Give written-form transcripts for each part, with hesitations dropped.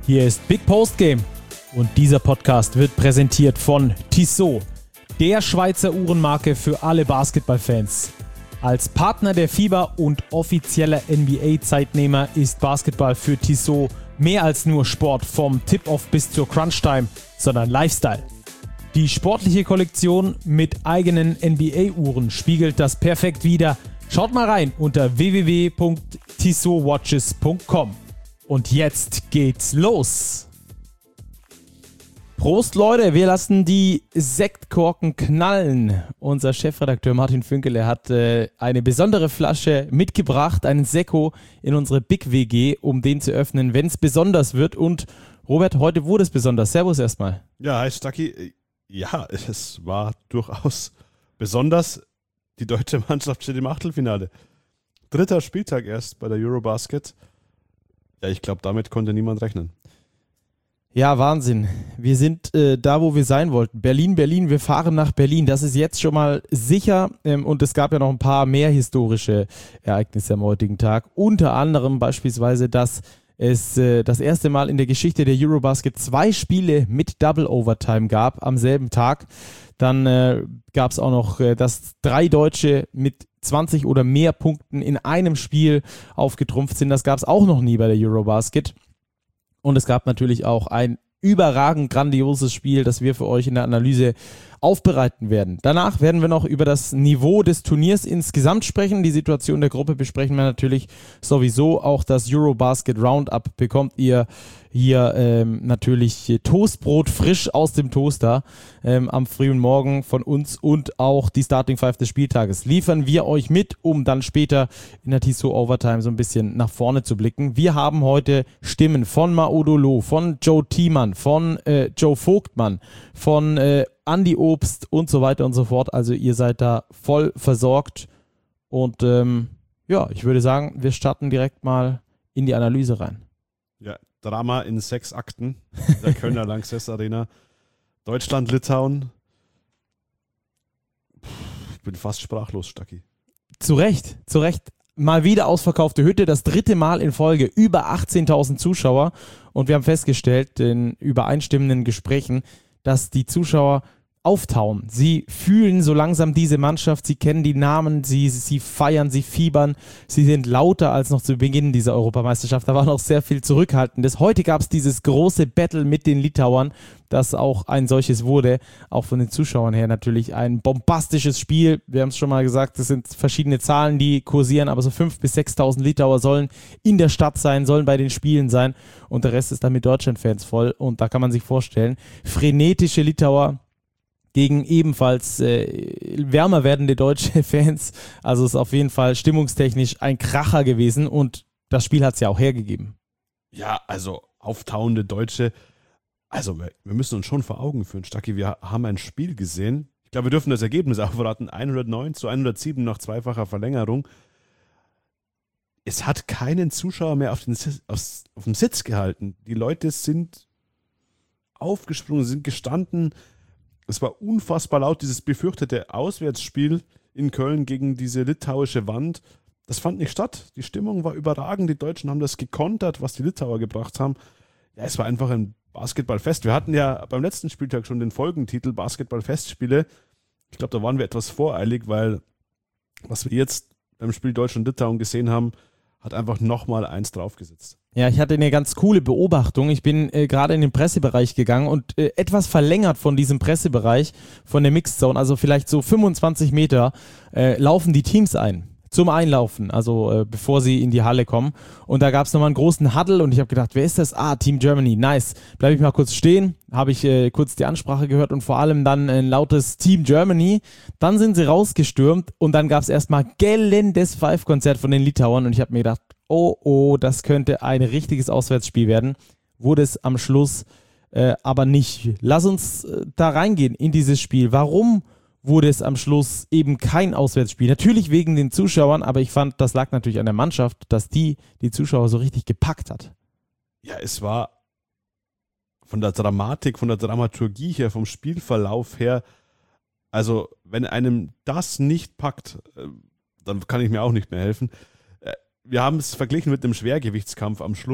Hier ist Big Post Game und dieser Podcast wird präsentiert von Tissot, der Schweizer Uhrenmarke für alle Basketballfans. Als Partner der FIBA und offizieller NBA-Zeitnehmer ist Basketball für Tissot mehr als nur Sport vom Tip-Off bis zur Crunch-Time, sondern Lifestyle. Die sportliche Kollektion mit eigenen NBA-Uhren spiegelt das perfekt wider. Schaut mal rein unter www.tissotwatches.com. Und jetzt geht's los. Prost Leute, wir lassen die Sektkorken knallen. Unser Chefredakteur Martin Fünkele hat eine besondere Flasche mitgebracht, einen Sekko in unsere Big WG, um den zu öffnen, wenn es besonders wird. Und Robert, heute wurde es besonders. Servus erstmal. Ja, hi Stucky. Ja, es war durchaus besonders. Die deutsche Mannschaft steht im Achtelfinale. 3. Spieltag erst bei der Eurobasket. Ja, ich glaube, damit konnte niemand rechnen. Ja, Wahnsinn. Wir sind da, wo wir sein wollten. Berlin, wir fahren nach Berlin. Das ist jetzt schon mal sicher. Und es gab ja noch ein paar mehr historische Ereignisse am heutigen Tag. Unter anderem beispielsweise, dass es das erste Mal in der Geschichte der Eurobasket 2 Spiele mit Double Overtime gab am selben Tag. Dann gab es auch noch, dass 3 Deutsche mit 20 oder mehr Punkten in einem Spiel aufgetrumpft sind. Das gab es auch noch nie bei der Eurobasket. Und es gab natürlich auch ein überragend grandioses Spiel, das wir für euch in der Analyse aufbereiten werden. Danach werden wir noch über das Niveau des Turniers insgesamt sprechen. Die Situation der Gruppe besprechen wir natürlich sowieso. Auch das Eurobasket Roundup bekommt ihr hier natürlich Toastbrot frisch aus dem Toaster am frühen Morgen von uns, und auch die Starting Five des Spieltages liefern wir euch mit, um dann später in der Tissot Overtime so ein bisschen nach vorne zu blicken. Wir haben heute Stimmen von Maudolo, von Joe Thiemann, von Joe Vogtmann, von Andi Obst und so weiter und so fort. Also ihr seid da voll versorgt. Und ja, ich würde sagen, wir starten direkt mal in die Analyse rein. Ja, Drama in 6 Akten der Kölner Lanxess Arena. Deutschland, Litauen. Ich bin fast sprachlos, Stucky. Zu Recht. Mal wieder ausverkaufte Hütte, das 3. Mal in Folge, über 18.000 Zuschauer. Und wir haben festgestellt in übereinstimmenden Gesprächen, dass die Zuschauer auftauen. Sie fühlen so langsam diese Mannschaft, sie kennen die Namen, sie feiern, sie fiebern, sie sind lauter als noch zu Beginn dieser Europameisterschaft. Da war noch sehr viel Zurückhaltendes. Heute gab es dieses große Battle mit den Litauern, das auch ein solches wurde. Auch von den Zuschauern her natürlich ein bombastisches Spiel. Wir haben es schon mal gesagt, es sind verschiedene Zahlen, die kursieren, aber so 5.000 bis 6.000 Litauer sollen in der Stadt sein, sollen bei den Spielen sein, und der Rest ist dann mit Deutschland-Fans voll. Und da kann man sich vorstellen, frenetische Litauer gegen ebenfalls wärmer werdende deutsche Fans. Also es ist auf jeden Fall stimmungstechnisch ein Kracher gewesen, und das Spiel hat es ja auch hergegeben. Ja, also auftauende Deutsche. Also wir müssen uns schon vor Augen führen, Stucky. Wir haben ein Spiel gesehen. Ich glaube, wir dürfen das Ergebnis auch verraten. 109-107 nach zweifacher Verlängerung. Es hat keinen Zuschauer mehr auf dem Sitz gehalten. Die Leute sind aufgesprungen, sind gestanden. Es war unfassbar laut, dieses befürchtete Auswärtsspiel in Köln gegen diese litauische Wand. Das fand nicht statt. Die Stimmung war überragend. Die Deutschen haben das gekontert, was die Litauer gebracht haben. Ja, es war einfach ein Basketballfest. Wir hatten ja beim letzten Spieltag schon den Folgentitel Basketballfestspiele. Ich glaube, da waren wir etwas voreilig, weil was wir jetzt beim Spiel Deutschland-Litauen gesehen haben, hat einfach nochmal eins draufgesetzt. Ja, ich hatte eine ganz coole Beobachtung. Ich bin gerade in den Pressebereich gegangen und etwas verlängert von diesem Pressebereich, von der Mixed Zone, also vielleicht so 25 Meter, laufen die Teams ein. Zum Einlaufen, also bevor sie in die Halle kommen. Und da gab es nochmal einen großen Huddle und ich habe gedacht, wer ist das? Ah, Team Germany, nice. Bleibe ich mal kurz stehen, habe ich kurz die Ansprache gehört und vor allem dann ein lautes Team Germany. Dann sind sie rausgestürmt und dann gab es erstmal gellendes Five-Konzert von den Litauern und ich habe mir gedacht, oh, das könnte ein richtiges Auswärtsspiel werden. Wurde es am Schluss aber nicht. Lass uns da reingehen in dieses Spiel. Warum wurde es am Schluss eben kein Auswärtsspiel? Natürlich wegen den Zuschauern, aber ich fand, das lag natürlich an der Mannschaft, dass die Zuschauer so richtig gepackt hat. Ja, es war von der Dramatik, von der Dramaturgie her, vom Spielverlauf her, also wenn einem das nicht packt, dann kann ich mir auch nicht mehr helfen. Wir haben es verglichen mit dem Schwergewichtskampf am Schluss.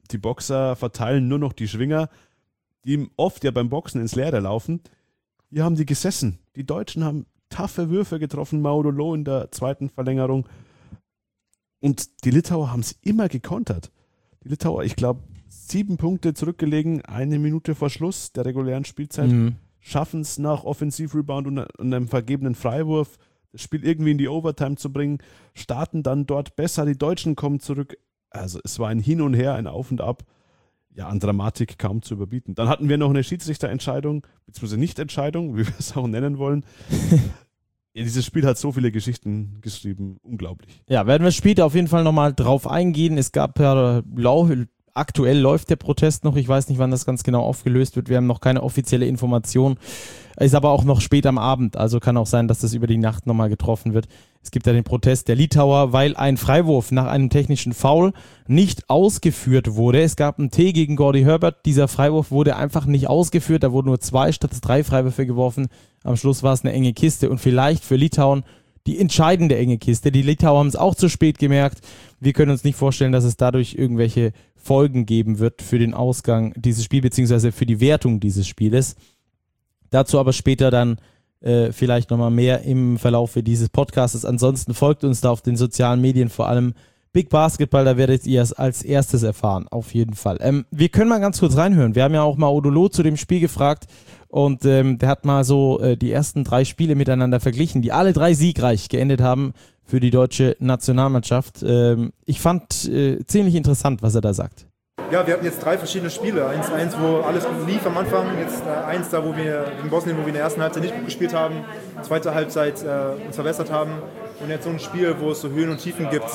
die Boxer verteilen nur noch die Schwinger, die oft ja beim Boxen ins Leere laufen. Hier haben die gesessen. Die Deutschen haben taffe Würfe getroffen, Maudolo in der zweiten Verlängerung. Und die Litauer haben es immer gekontert. Die Litauer, ich glaube, 7 Punkte zurückgelegen, 1 Minute vor Schluss der regulären Spielzeit, schaffen es nach Offensivrebound und einem vergebenen Freiwurf, das Spiel irgendwie in die Overtime zu bringen, starten dann dort besser, die Deutschen kommen zurück. Also es war ein Hin und Her, ein Auf und Ab, ja, an Dramatik kaum zu überbieten. Dann hatten wir noch eine Schiedsrichterentscheidung, beziehungsweise Nichtentscheidung, wie wir es auch nennen wollen. Ja, dieses Spiel hat so viele Geschichten geschrieben, unglaublich. Ja, werden wir später auf jeden Fall nochmal drauf eingehen. Es gab ja aktuell läuft der Protest noch. Ich weiß nicht, wann das ganz genau aufgelöst wird. Wir haben noch keine offizielle Information. Ist aber auch noch spät am Abend. Also kann auch sein, dass das über die Nacht nochmal getroffen wird. Es gibt ja den Protest der Litauer, weil ein Freiwurf nach einem technischen Foul nicht ausgeführt wurde. Es gab einen T gegen Gordy Herbert. Dieser Freiwurf wurde einfach nicht ausgeführt. Da wurden nur 2 statt 3 Freiwürfe geworfen. Am Schluss war es eine enge Kiste und vielleicht für Litauen die entscheidende enge Kiste. Die Litauer haben es auch zu spät gemerkt. Wir können uns nicht vorstellen, dass es dadurch irgendwelche Folgen geben wird für den Ausgang dieses Spiels, beziehungsweise für die Wertung dieses Spieles. Dazu aber später dann vielleicht nochmal mehr im Verlauf dieses Podcasts. Ansonsten folgt uns da auf den sozialen Medien, vor allem Big Basketball, da werdet ihr es als erstes erfahren, auf jeden Fall. Wir können mal ganz kurz reinhören. Wir haben ja auch mal Maudolo zu dem Spiel gefragt und der hat mal so die ersten 3 Spiele miteinander verglichen, die alle 3 siegreich geendet haben für die deutsche Nationalmannschaft. Ich fand ziemlich interessant, was er da sagt. Ja, wir hatten jetzt 3 verschiedene Spiele. Eins, wo alles gut lief am Anfang. Jetzt eins da, wo wir in Bosnien, wo wir in der ersten Halbzeit nicht gut gespielt haben. Zweite Halbzeit uns verbessert haben. Und jetzt so ein Spiel, wo es so Höhen und Tiefen gibt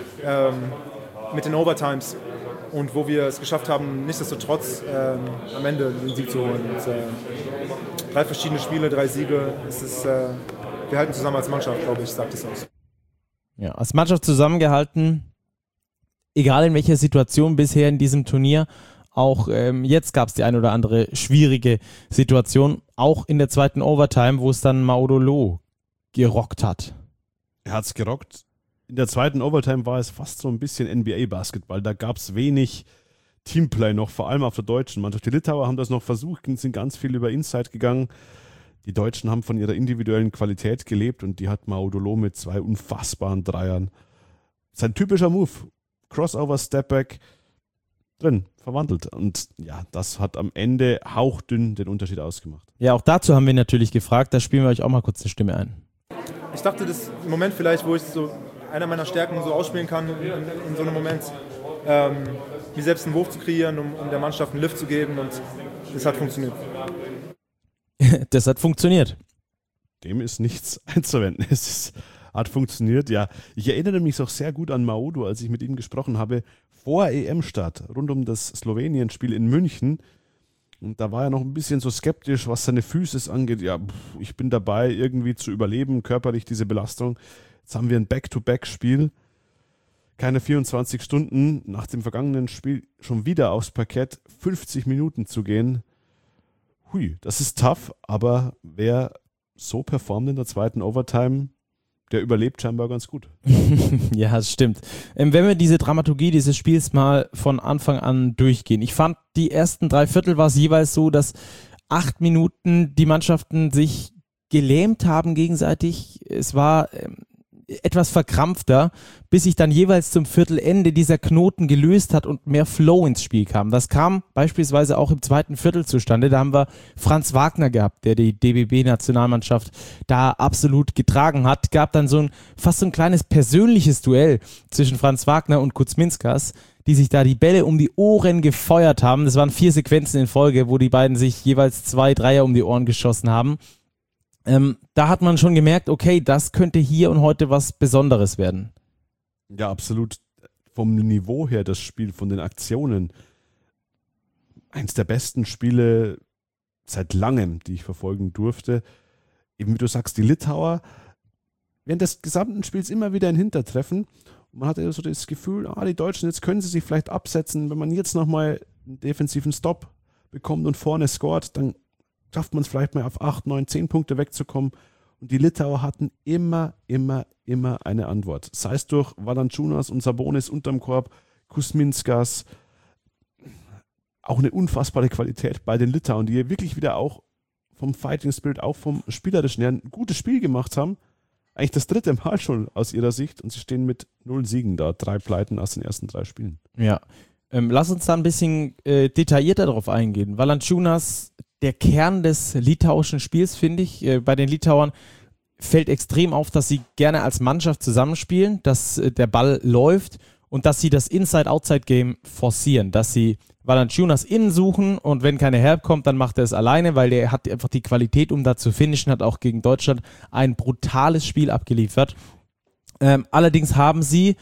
mit den Overtimes. Und wo wir es geschafft haben, nichtsdestotrotz am Ende den Sieg zu holen. Und, 3 verschiedene Spiele, 3 Siege. Wir halten zusammen als Mannschaft, glaube ich, sagt es aus. Ja, als Mannschaft zusammengehalten. Egal in welcher Situation bisher in diesem Turnier, auch jetzt gab es die ein oder andere schwierige Situation, auch in der zweiten Overtime, wo es dann Maudolo gerockt hat. Er hat es gerockt. In der zweiten Overtime war es fast so ein bisschen NBA-Basketball. Da gab es wenig Teamplay noch, vor allem auf der deutschen Mannschaft. Die Litauer haben das noch versucht, sind ganz viel über Inside gegangen. Die Deutschen haben von ihrer individuellen Qualität gelebt und die hat Maudolo mit 2 unfassbaren Dreiern. Sein typischer Move. Crossover, Stepback, drin, verwandelt. Und ja, das hat am Ende hauchdünn den Unterschied ausgemacht. Ja, auch dazu haben wir natürlich gefragt. Da spielen wir euch auch mal kurz eine Stimme ein. Ich dachte, das ist ein Moment vielleicht, wo ich so einer meiner Stärken so ausspielen kann, in so einem Moment, mir selbst einen Wurf zu kreieren, um der Mannschaft einen Lift zu geben. Und das hat funktioniert. Das hat funktioniert. Dem ist nichts einzuwenden. Hat funktioniert, ja. Ich erinnere mich auch sehr gut an Maudo, als ich mit ihm gesprochen habe, vor EM-Start, rund um das Slowenien-Spiel in München. Und da war er noch ein bisschen so skeptisch, was seine Füße angeht. Ja, ich bin dabei, irgendwie zu überleben, körperlich diese Belastung. Jetzt haben wir ein Back-to-Back-Spiel. Keine 24 Stunden nach dem vergangenen Spiel schon wieder aufs Parkett, 50 Minuten zu gehen. Hui, das ist tough, aber wer so performt in der zweiten Overtime, der überlebt scheinbar ganz gut. Ja, das stimmt. Wenn wir diese Dramaturgie dieses Spiels mal von Anfang an durchgehen. Ich fand, die ersten 3 Viertel war es jeweils so, dass 8 Minuten die Mannschaften sich gelähmt haben gegenseitig. Es war etwas verkrampfter, bis sich dann jeweils zum Viertelende dieser Knoten gelöst hat und mehr Flow ins Spiel kam. Das kam beispielsweise auch im zweiten Viertel zustande. Da haben wir Franz Wagner gehabt, der die DBB-Nationalmannschaft da absolut getragen hat. Gab dann fast so ein kleines persönliches Duell zwischen Franz Wagner und Kuzminskas, die sich da die Bälle um die Ohren gefeuert haben. Das waren 4 Sequenzen in Folge, wo die beiden sich jeweils 2 Dreier um die Ohren geschossen haben. Da hat man schon gemerkt, okay, das könnte hier und heute was Besonderes werden. Ja, absolut. Vom Niveau her, das Spiel, von den Aktionen. Eins der besten Spiele seit langem, die ich verfolgen durfte. Eben wie du sagst, die Litauer während des gesamten Spiels immer wieder ein Hintertreffen. Und man hatte so das Gefühl, die Deutschen, jetzt können sie sich vielleicht absetzen. Wenn man jetzt nochmal einen defensiven Stop bekommt und vorne scoret, dann schafft man es vielleicht mal auf 8, 9, 10 Punkte wegzukommen. Und die Litauer hatten immer eine Antwort. Sei es durch Valanciunas und Sabonis unterm Korb, Kuzminskas. auch eine unfassbare Qualität bei den Litauen, die hier wirklich wieder auch vom Fighting Spirit, auch vom Spielerischen her ein gutes Spiel gemacht haben. Eigentlich das 3. Mal schon aus ihrer Sicht und sie stehen mit 0 Siegen da, 3 Pleiten aus den ersten 3 Spielen. Ja, lass uns da ein bisschen detaillierter darauf eingehen. Valančiūnas, der Kern des litauischen Spiels, finde ich, bei den Litauern fällt extrem auf, dass sie gerne als Mannschaft zusammenspielen, dass der Ball läuft und dass sie das Inside-Outside-Game forcieren, dass sie Valančiūnas innen suchen und wenn keine Help kommt, dann macht er es alleine, weil der hat einfach die Qualität, um da zu finishen, hat auch gegen Deutschland ein brutales Spiel abgeliefert. Allerdings haben sie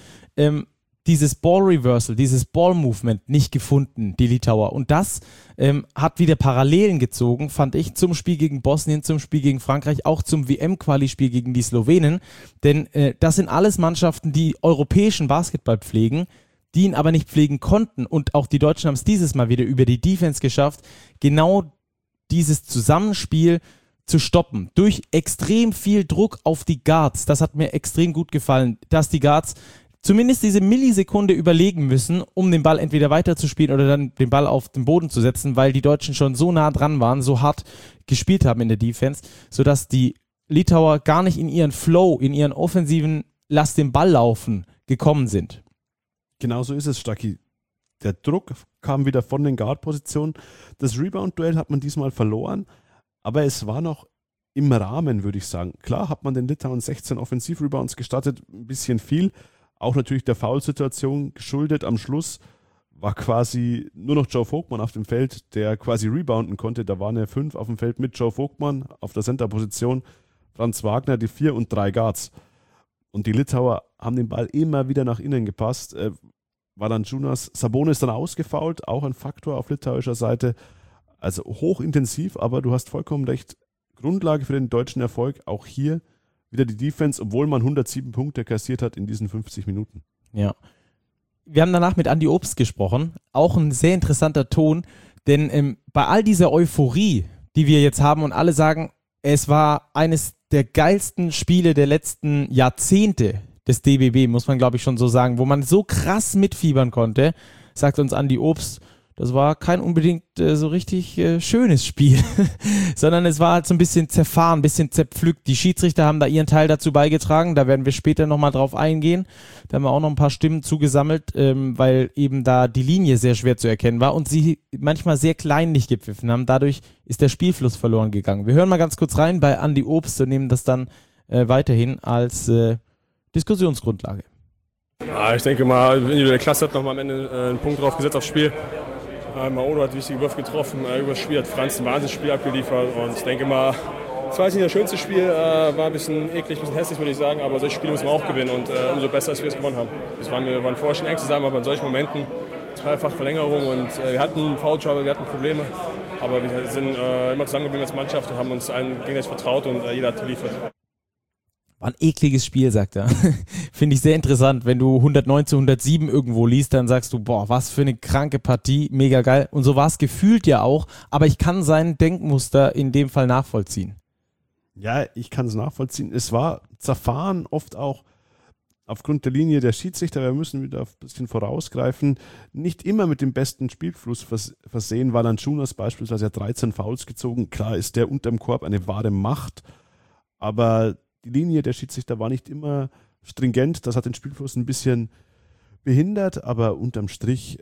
dieses Ball-Reversal, dieses Ball-Movement nicht gefunden, die Litauer. Und das hat wieder Parallelen gezogen, fand ich, zum Spiel gegen Bosnien, zum Spiel gegen Frankreich, auch zum WM-Quali-Spiel gegen die Slowenen. Denn das sind alles Mannschaften, die europäischen Basketball pflegen, die ihn aber nicht pflegen konnten. Und auch die Deutschen haben es dieses Mal wieder über die Defense geschafft, genau dieses Zusammenspiel zu stoppen. Durch extrem viel Druck auf die Guards. Das hat mir extrem gut gefallen, dass die Guards zumindest diese Millisekunde überlegen müssen, um den Ball entweder weiterzuspielen oder dann den Ball auf den Boden zu setzen, weil die Deutschen schon so nah dran waren, so hart gespielt haben in der Defense, sodass die Litauer gar nicht in ihren Flow, in ihren offensiven Lass den Ball laufen gekommen sind. Genauso ist es, Stacki. Der Druck kam wieder von den Guard-Positionen. Das Rebound-Duell hat man diesmal verloren, aber es war noch im Rahmen, würde ich sagen. Klar hat man den Litauen 16 Offensiv-Rebounds gestattet, ein bisschen viel. Auch natürlich der Foul-Situation geschuldet. Am Schluss war quasi nur noch Joe Vogtmann auf dem Feld, der quasi rebounden konnte. Da waren ja 5 auf dem Feld mit Joe Vogtmann auf der Center-Position, Franz Wagner, die 4 und 3 Guards. Und die Litauer haben den Ball immer wieder nach innen gepasst. Valančiūnas, Sabonis dann ausgefoult, auch ein Faktor auf litauischer Seite. Also hochintensiv, aber du hast vollkommen recht. Grundlage für den deutschen Erfolg, auch hier wieder die Defense, obwohl man 107 Punkte kassiert hat in diesen 50 Minuten. Ja. Wir haben danach mit Andi Obst gesprochen. Auch ein sehr interessanter Ton, denn bei all dieser Euphorie, die wir jetzt haben und alle sagen, es war eines der geilsten Spiele der letzten Jahrzehnte des DBB, muss man glaube ich schon so sagen, wo man so krass mitfiebern konnte, sagt uns Andi Obst, das war kein unbedingt so richtig schönes Spiel, sondern es war halt so ein bisschen zerfahren, ein bisschen zerpflückt. Die Schiedsrichter haben da ihren Teil dazu beigetragen, da werden wir später nochmal drauf eingehen. Da haben wir auch noch ein paar Stimmen zugesammelt, weil eben da die Linie sehr schwer zu erkennen war und sie manchmal sehr kleinlich gepfiffen haben. Dadurch ist der Spielfluss verloren gegangen. Wir hören mal ganz kurz rein bei Andi Obst und nehmen das dann weiterhin als Diskussionsgrundlage. Ja, ich denke mal, individuelle Klasse hat nochmal am Ende einen Punkt drauf gesetzt aufs Spiel. Maodo hat wichtige Würfe getroffen, über das Spiel hat Franz ein Wahnsinnsspiel abgeliefert und ich denke mal, es war jetzt nicht das schönste Spiel, war ein bisschen eklig, ein bisschen hässlich, würde ich sagen, aber solche Spiele müssen wir auch gewinnen und umso besser, dass wir es gewonnen haben. Wir waren vorher schon eng zusammen, aber in solchen Momenten zweifach Verlängerung und wir hatten Foul-Trouble, wir hatten Probleme, aber wir sind immer zusammengeblieben als Mannschaft und haben uns allen gegenseitig vertraut und jeder hat geliefert. War ein ekliges Spiel, sagt er. Finde ich sehr interessant. Wenn du 109-107 irgendwo liest, dann sagst du, boah, was für eine kranke Partie, mega geil. Und so war es gefühlt ja auch, aber ich kann sein Denkmuster in dem Fall nachvollziehen. Ja, ich kann es nachvollziehen. Es war zerfahren, oft auch aufgrund der Linie der Schiedsrichter. Wir müssen wieder ein bisschen vorausgreifen. Nicht immer mit dem besten Spielfluss versehen. Valančiūnas beispielsweise hat 13 Fouls gezogen. Klar ist der unterm Korb eine wahre Macht, aber die Linie der Schiedsrichter war nicht immer stringent. Das hat den Spielfluss ein bisschen behindert, aber unterm Strich,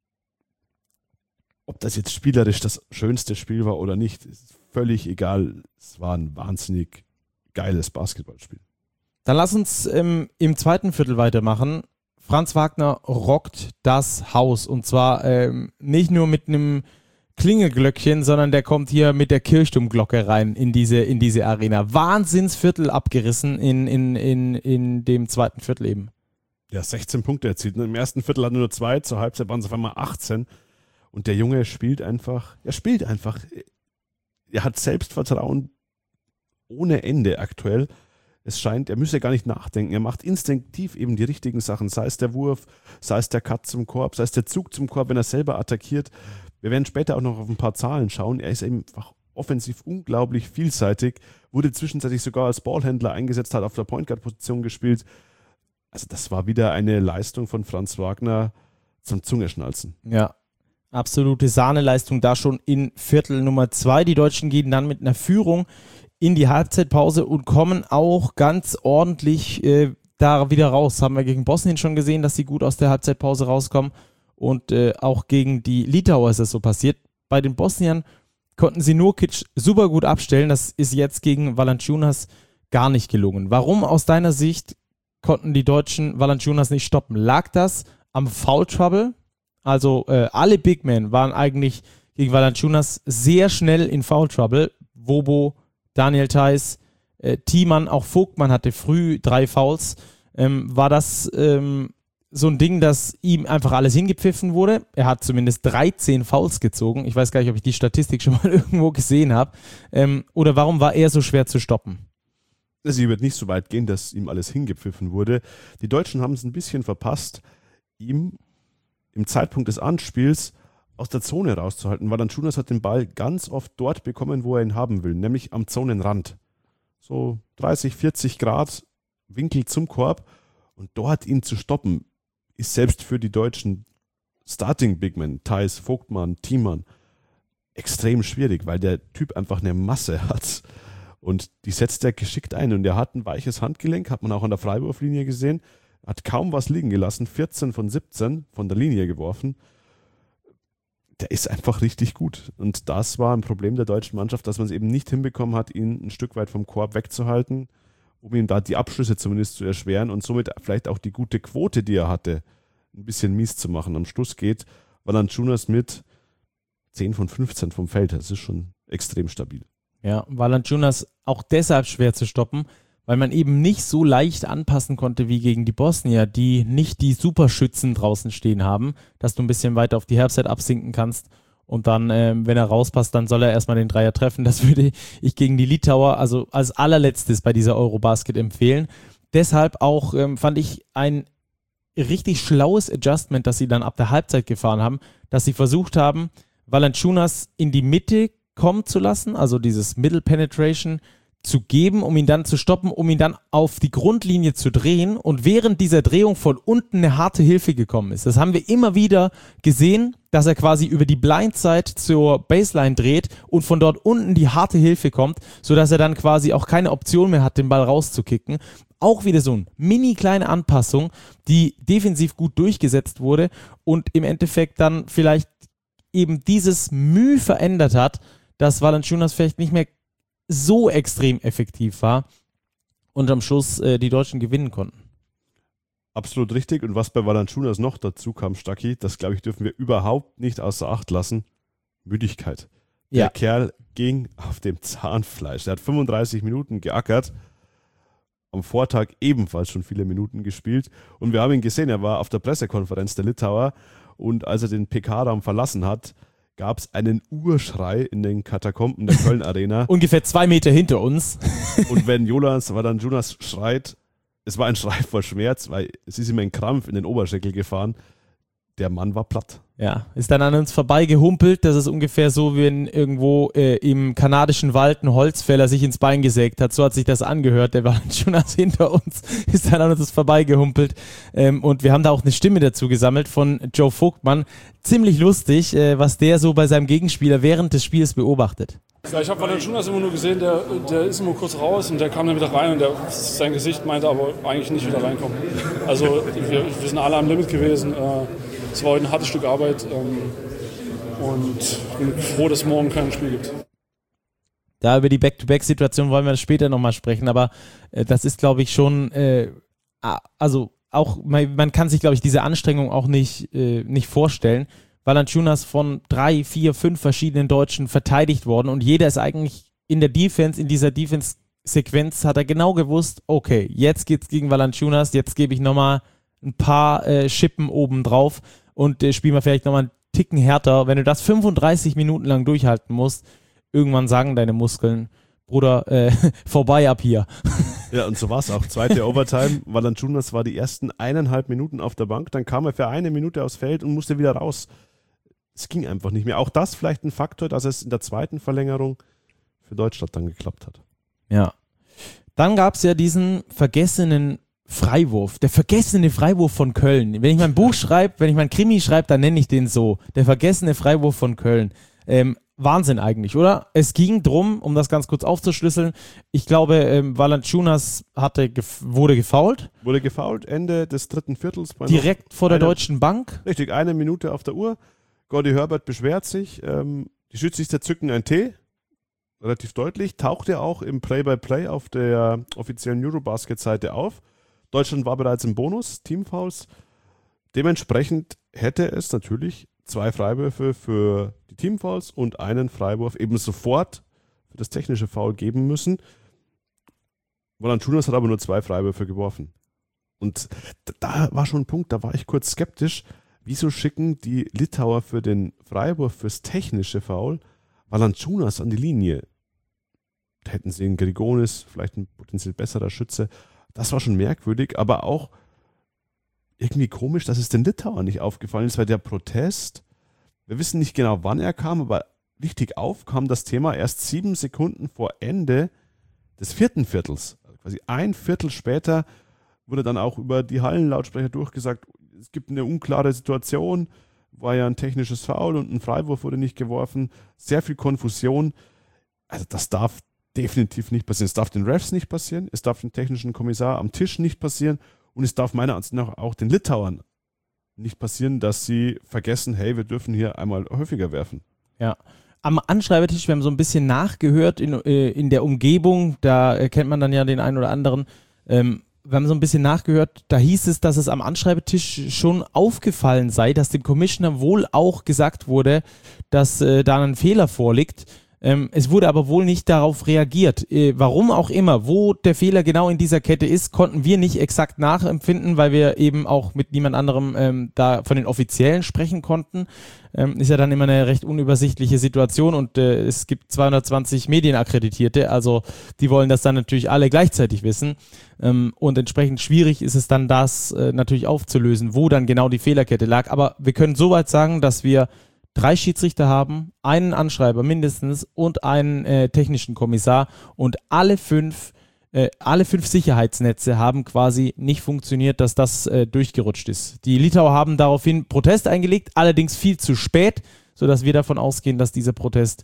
ob das jetzt spielerisch das schönste Spiel war oder nicht, ist völlig egal. Es war ein wahnsinnig geiles Basketballspiel. Dann lass uns im zweiten Viertel weitermachen. Franz Wagner rockt das Haus und zwar nicht nur mit einem Klingelglöckchen, sondern der kommt hier mit der Kirchturmglocke rein in diese Arena. Wahnsinnsviertel abgerissen in dem zweiten Viertel eben. Ja, 16 Punkte erzielt. Im ersten Viertel hatte er nur 2, zur Halbzeit waren es auf einmal 18. Und der Junge spielt einfach. Er hat Selbstvertrauen ohne Ende aktuell. Es scheint, er müsse gar nicht nachdenken. Er macht instinktiv eben die richtigen Sachen. Sei es der Wurf, sei es der Cut zum Korb, sei es der Zug zum Korb, wenn er selber attackiert. Wir werden später auch noch auf ein paar Zahlen schauen. Er ist einfach offensiv unglaublich vielseitig, wurde zwischenzeitlich sogar als Ballhändler eingesetzt, hat auf der Point Guard Position gespielt. Also das war wieder eine Leistung von Franz Wagner zum Zungeschnalzen. Ja, Absolute Sahneleistung da schon in Viertel Nummer 2. Die Deutschen gehen dann mit einer Führung in die Halbzeitpause und kommen auch ganz ordentlich da wieder raus. Haben wir gegen Bosnien schon gesehen, dass sie gut aus der Halbzeitpause rauskommen. Und auch gegen die Litauer ist es so passiert. Bei den Bosniern konnten sie Nurkic super gut abstellen. Das ist jetzt gegen Valanciunas gar nicht gelungen. Warum aus deiner Sicht konnten die Deutschen Valanciunas nicht stoppen? Lag das am Foul Trouble? Also alle Big Men waren eigentlich gegen Valanciunas sehr schnell in Foul Trouble. Wobo, Daniel Theis, Thiemann, auch Vogtmann hatte früh 3 Fouls. War das so ein Ding, dass ihm einfach alles hingepfiffen wurde? Er hat zumindest 13 Fouls gezogen. Ich weiß gar nicht, ob ich die Statistik schon mal irgendwo gesehen habe. Oder warum war er so schwer zu stoppen? Sie wird nicht so weit gehen, dass ihm alles hingepfiffen wurde. Die Deutschen haben es ein bisschen verpasst, ihm im Zeitpunkt des Anspiels aus der Zone rauszuhalten. Valanciunas hat den Ball ganz oft dort bekommen, wo er ihn haben will, nämlich am Zonenrand. So 30, 40 Grad Winkel zum Korb und dort ihn zu stoppen, ist selbst für die deutschen Starting Bigmen, Theis, Vogtmann, Thiemann, extrem schwierig, weil der Typ einfach eine Masse hat. Und die setzt er geschickt ein. Und er hat ein weiches Handgelenk, hat man auch an der Freiwurflinie gesehen, hat kaum was liegen gelassen, 14 von 17 von der Linie geworfen. Der ist einfach richtig gut. Und das war ein Problem der deutschen Mannschaft, dass man es eben nicht hinbekommen hat, ihn ein Stück weit vom Korb wegzuhalten, um ihm da die Abschlüsse zumindest zu erschweren und somit vielleicht auch die gute Quote, die er hatte, ein bisschen mies zu machen. Am Schluss geht Valanciunas mit 10 von 15 vom Feld. Das ist schon extrem stabil. Ja, Valanciunas auch deshalb schwer zu stoppen, weil man eben nicht so leicht anpassen konnte wie gegen die Bosnier, die nicht die Superschützen draußen stehen haben, dass du ein bisschen weiter auf die Halbzeit absinken kannst und dann, wenn er rauspasst, dann soll er erstmal den Dreier treffen. Das würde ich gegen die Litauer also als allerletztes bei dieser Eurobasket empfehlen. Deshalb auch fand ich ein richtig schlaues Adjustment, das sie dann ab der Halbzeit gefahren haben, dass sie versucht haben, Valanciunas in die Mitte kommen zu lassen, also dieses Middle Penetration zu geben, um ihn dann zu stoppen, um ihn dann auf die Grundlinie zu drehen und während dieser Drehung von unten eine harte Hilfe gekommen ist. Das haben wir immer wieder gesehen, dass er quasi über die Blindside zur Baseline dreht und von dort unten die harte Hilfe kommt, sodass er dann quasi auch keine Option mehr hat, den Ball rauszukicken. Auch wieder so eine mini kleine Anpassung, die defensiv gut durchgesetzt wurde und im Endeffekt dann vielleicht eben dieses Mühe verändert hat, dass Valanciunas vielleicht nicht mehr so extrem effektiv war und am Schluss die Deutschen gewinnen konnten. Absolut richtig. Und was bei Valanciunas noch dazu kam, Stacki, das glaube ich, dürfen wir überhaupt nicht außer Acht lassen. Müdigkeit. Der Kerl ging auf dem Zahnfleisch. Er hat 35 Minuten geackert. Am Vortag ebenfalls schon viele Minuten gespielt. Und wir haben ihn gesehen, er war auf der Pressekonferenz der Litauer. Und als er den PK-Raum verlassen hat, gab es einen Urschrei in den Katakomben der Köln-Arena. Ungefähr 2 Meter hinter uns. Und wenn Valanciunas schreit, es war ein Schrei vor Schmerz, weil es ist ihm ein Krampf in den Oberschenkel gefahren. Der Mann war platt. Ja, ist dann an uns vorbeigehumpelt. Das ist ungefähr so, wie wenn irgendwo im kanadischen Wald ein Holzfäller sich ins Bein gesägt hat. So hat sich das angehört. Der Valanciunas hinter uns, ist dann an uns vorbeigehumpelt. Und wir haben da auch eine Stimme dazu gesammelt von Joe Vogtmann. Ziemlich lustig, was der so bei seinem Gegenspieler während des Spiels beobachtet. Ja, ich habe Valanciunas immer nur gesehen, der ist immer kurz raus und der kam dann wieder rein und sein Gesicht meinte aber eigentlich nicht wieder reinkommen. Also wir sind alle am Limit gewesen. Es war heute ein hartes Stück Arbeit und ich bin froh, dass es morgen kein Spiel gibt. Da über die Back-to-Back-Situation wollen wir später nochmal sprechen, aber das ist, glaube ich, schon, also auch, man kann sich, glaube ich, diese Anstrengung auch nicht vorstellen. Valanciunas von 3, 4, 5 verschiedenen Deutschen verteidigt worden und jeder ist eigentlich in dieser Defense-Sequenz hat er genau gewusst, okay, jetzt geht's gegen Valanciunas, jetzt gebe ich nochmal ein paar Schippen oben drauf und spielen wir vielleicht nochmal einen Ticken härter. Wenn du das 35 Minuten lang durchhalten musst, irgendwann sagen deine Muskeln, Bruder, vorbei ab hier. Ja, und so war es auch. Zweite Overtime. Valanciunas war die ersten 1,5 Minuten auf der Bank, dann kam er für 1 Minute aufs Feld und musste wieder raus. Es ging einfach nicht mehr. Auch das vielleicht ein Faktor, dass es in der zweiten Verlängerung für Deutschland dann geklappt hat. Ja. Dann gab es ja diesen vergessenen Freiwurf, der vergessene Freiwurf von Köln. Wenn ich mein Buch schreibe, wenn ich mein Krimi schreibe, dann nenne ich den so. Der vergessene Freiwurf von Köln. Wahnsinn eigentlich, oder? Es ging drum, um das ganz kurz aufzuschlüsseln. Ich glaube, Valanciunas wurde gefoult. Wurde gefoult, Ende des dritten Viertels. Direkt vor der Deutschen Bank. Richtig, 1 Minute auf der Uhr. Gordy Herbert beschwert sich. Die Schiedsrichter zücken ein T. Relativ deutlich. Tauchte auch im Play-by-Play auf der offiziellen Eurobasket-Seite auf. Deutschland war bereits im Bonus, Teamfouls. Dementsprechend hätte es natürlich 2 Freiwürfe für die Teamfouls und einen Freiwurf eben sofort für das technische Foul geben müssen. Valanciunas hat aber nur 2 Freiwürfe geworfen. Und da war schon ein Punkt, da war ich kurz skeptisch. Wieso schicken die Litauer für den Freiwurf fürs technische Foul Valanciunas an die Linie? Da hätten sie einen Grigonis, vielleicht ein potenziell besserer Schütze. Das war schon merkwürdig, aber auch irgendwie komisch, dass es den Litauern nicht aufgefallen ist, weil der Protest, wir wissen nicht genau, wann er kam, aber richtig aufkam das Thema erst 7 Sekunden vor Ende des 4. Viertels. Also quasi ein Viertel später wurde dann auch über die Hallenlautsprecher durchgesagt, es gibt eine unklare Situation, war ja ein technisches Foul und ein Freiwurf wurde nicht geworfen, sehr viel Konfusion. Also das darf definitiv nicht passieren. Es darf den Refs nicht passieren, es darf dem technischen Kommissar am Tisch nicht passieren. Und es darf meiner Ansicht nach auch den Litauern nicht passieren, dass sie vergessen, hey, wir dürfen hier einmal häufiger werfen. Ja. Am Anschreibetisch, wir haben so ein bisschen nachgehört in der Umgebung, da kennt man dann ja den einen oder anderen. Wir haben so ein bisschen nachgehört, da hieß es, dass es am Anschreibetisch schon aufgefallen sei, dass dem Commissioner wohl auch gesagt wurde, dass da ein Fehler vorliegt. Es wurde aber wohl nicht darauf reagiert. Warum auch immer, wo der Fehler genau in dieser Kette ist, konnten wir nicht exakt nachempfinden, weil wir eben auch mit niemand anderem da von den Offiziellen sprechen konnten. Ist ja dann immer eine recht unübersichtliche Situation und es gibt 220 Medienakkreditierte, also die wollen das dann natürlich alle gleichzeitig wissen. Und entsprechend schwierig ist es dann, das natürlich aufzulösen, wo dann genau die Fehlerkette lag. Aber wir können soweit sagen, dass wir 3 Schiedsrichter haben, einen Anschreiber mindestens und einen technischen Kommissar und alle 5 Sicherheitsnetze haben quasi nicht funktioniert, dass das durchgerutscht ist. Die Litauer haben daraufhin Protest eingelegt, allerdings viel zu spät, sodass wir davon ausgehen, dass dieser Protest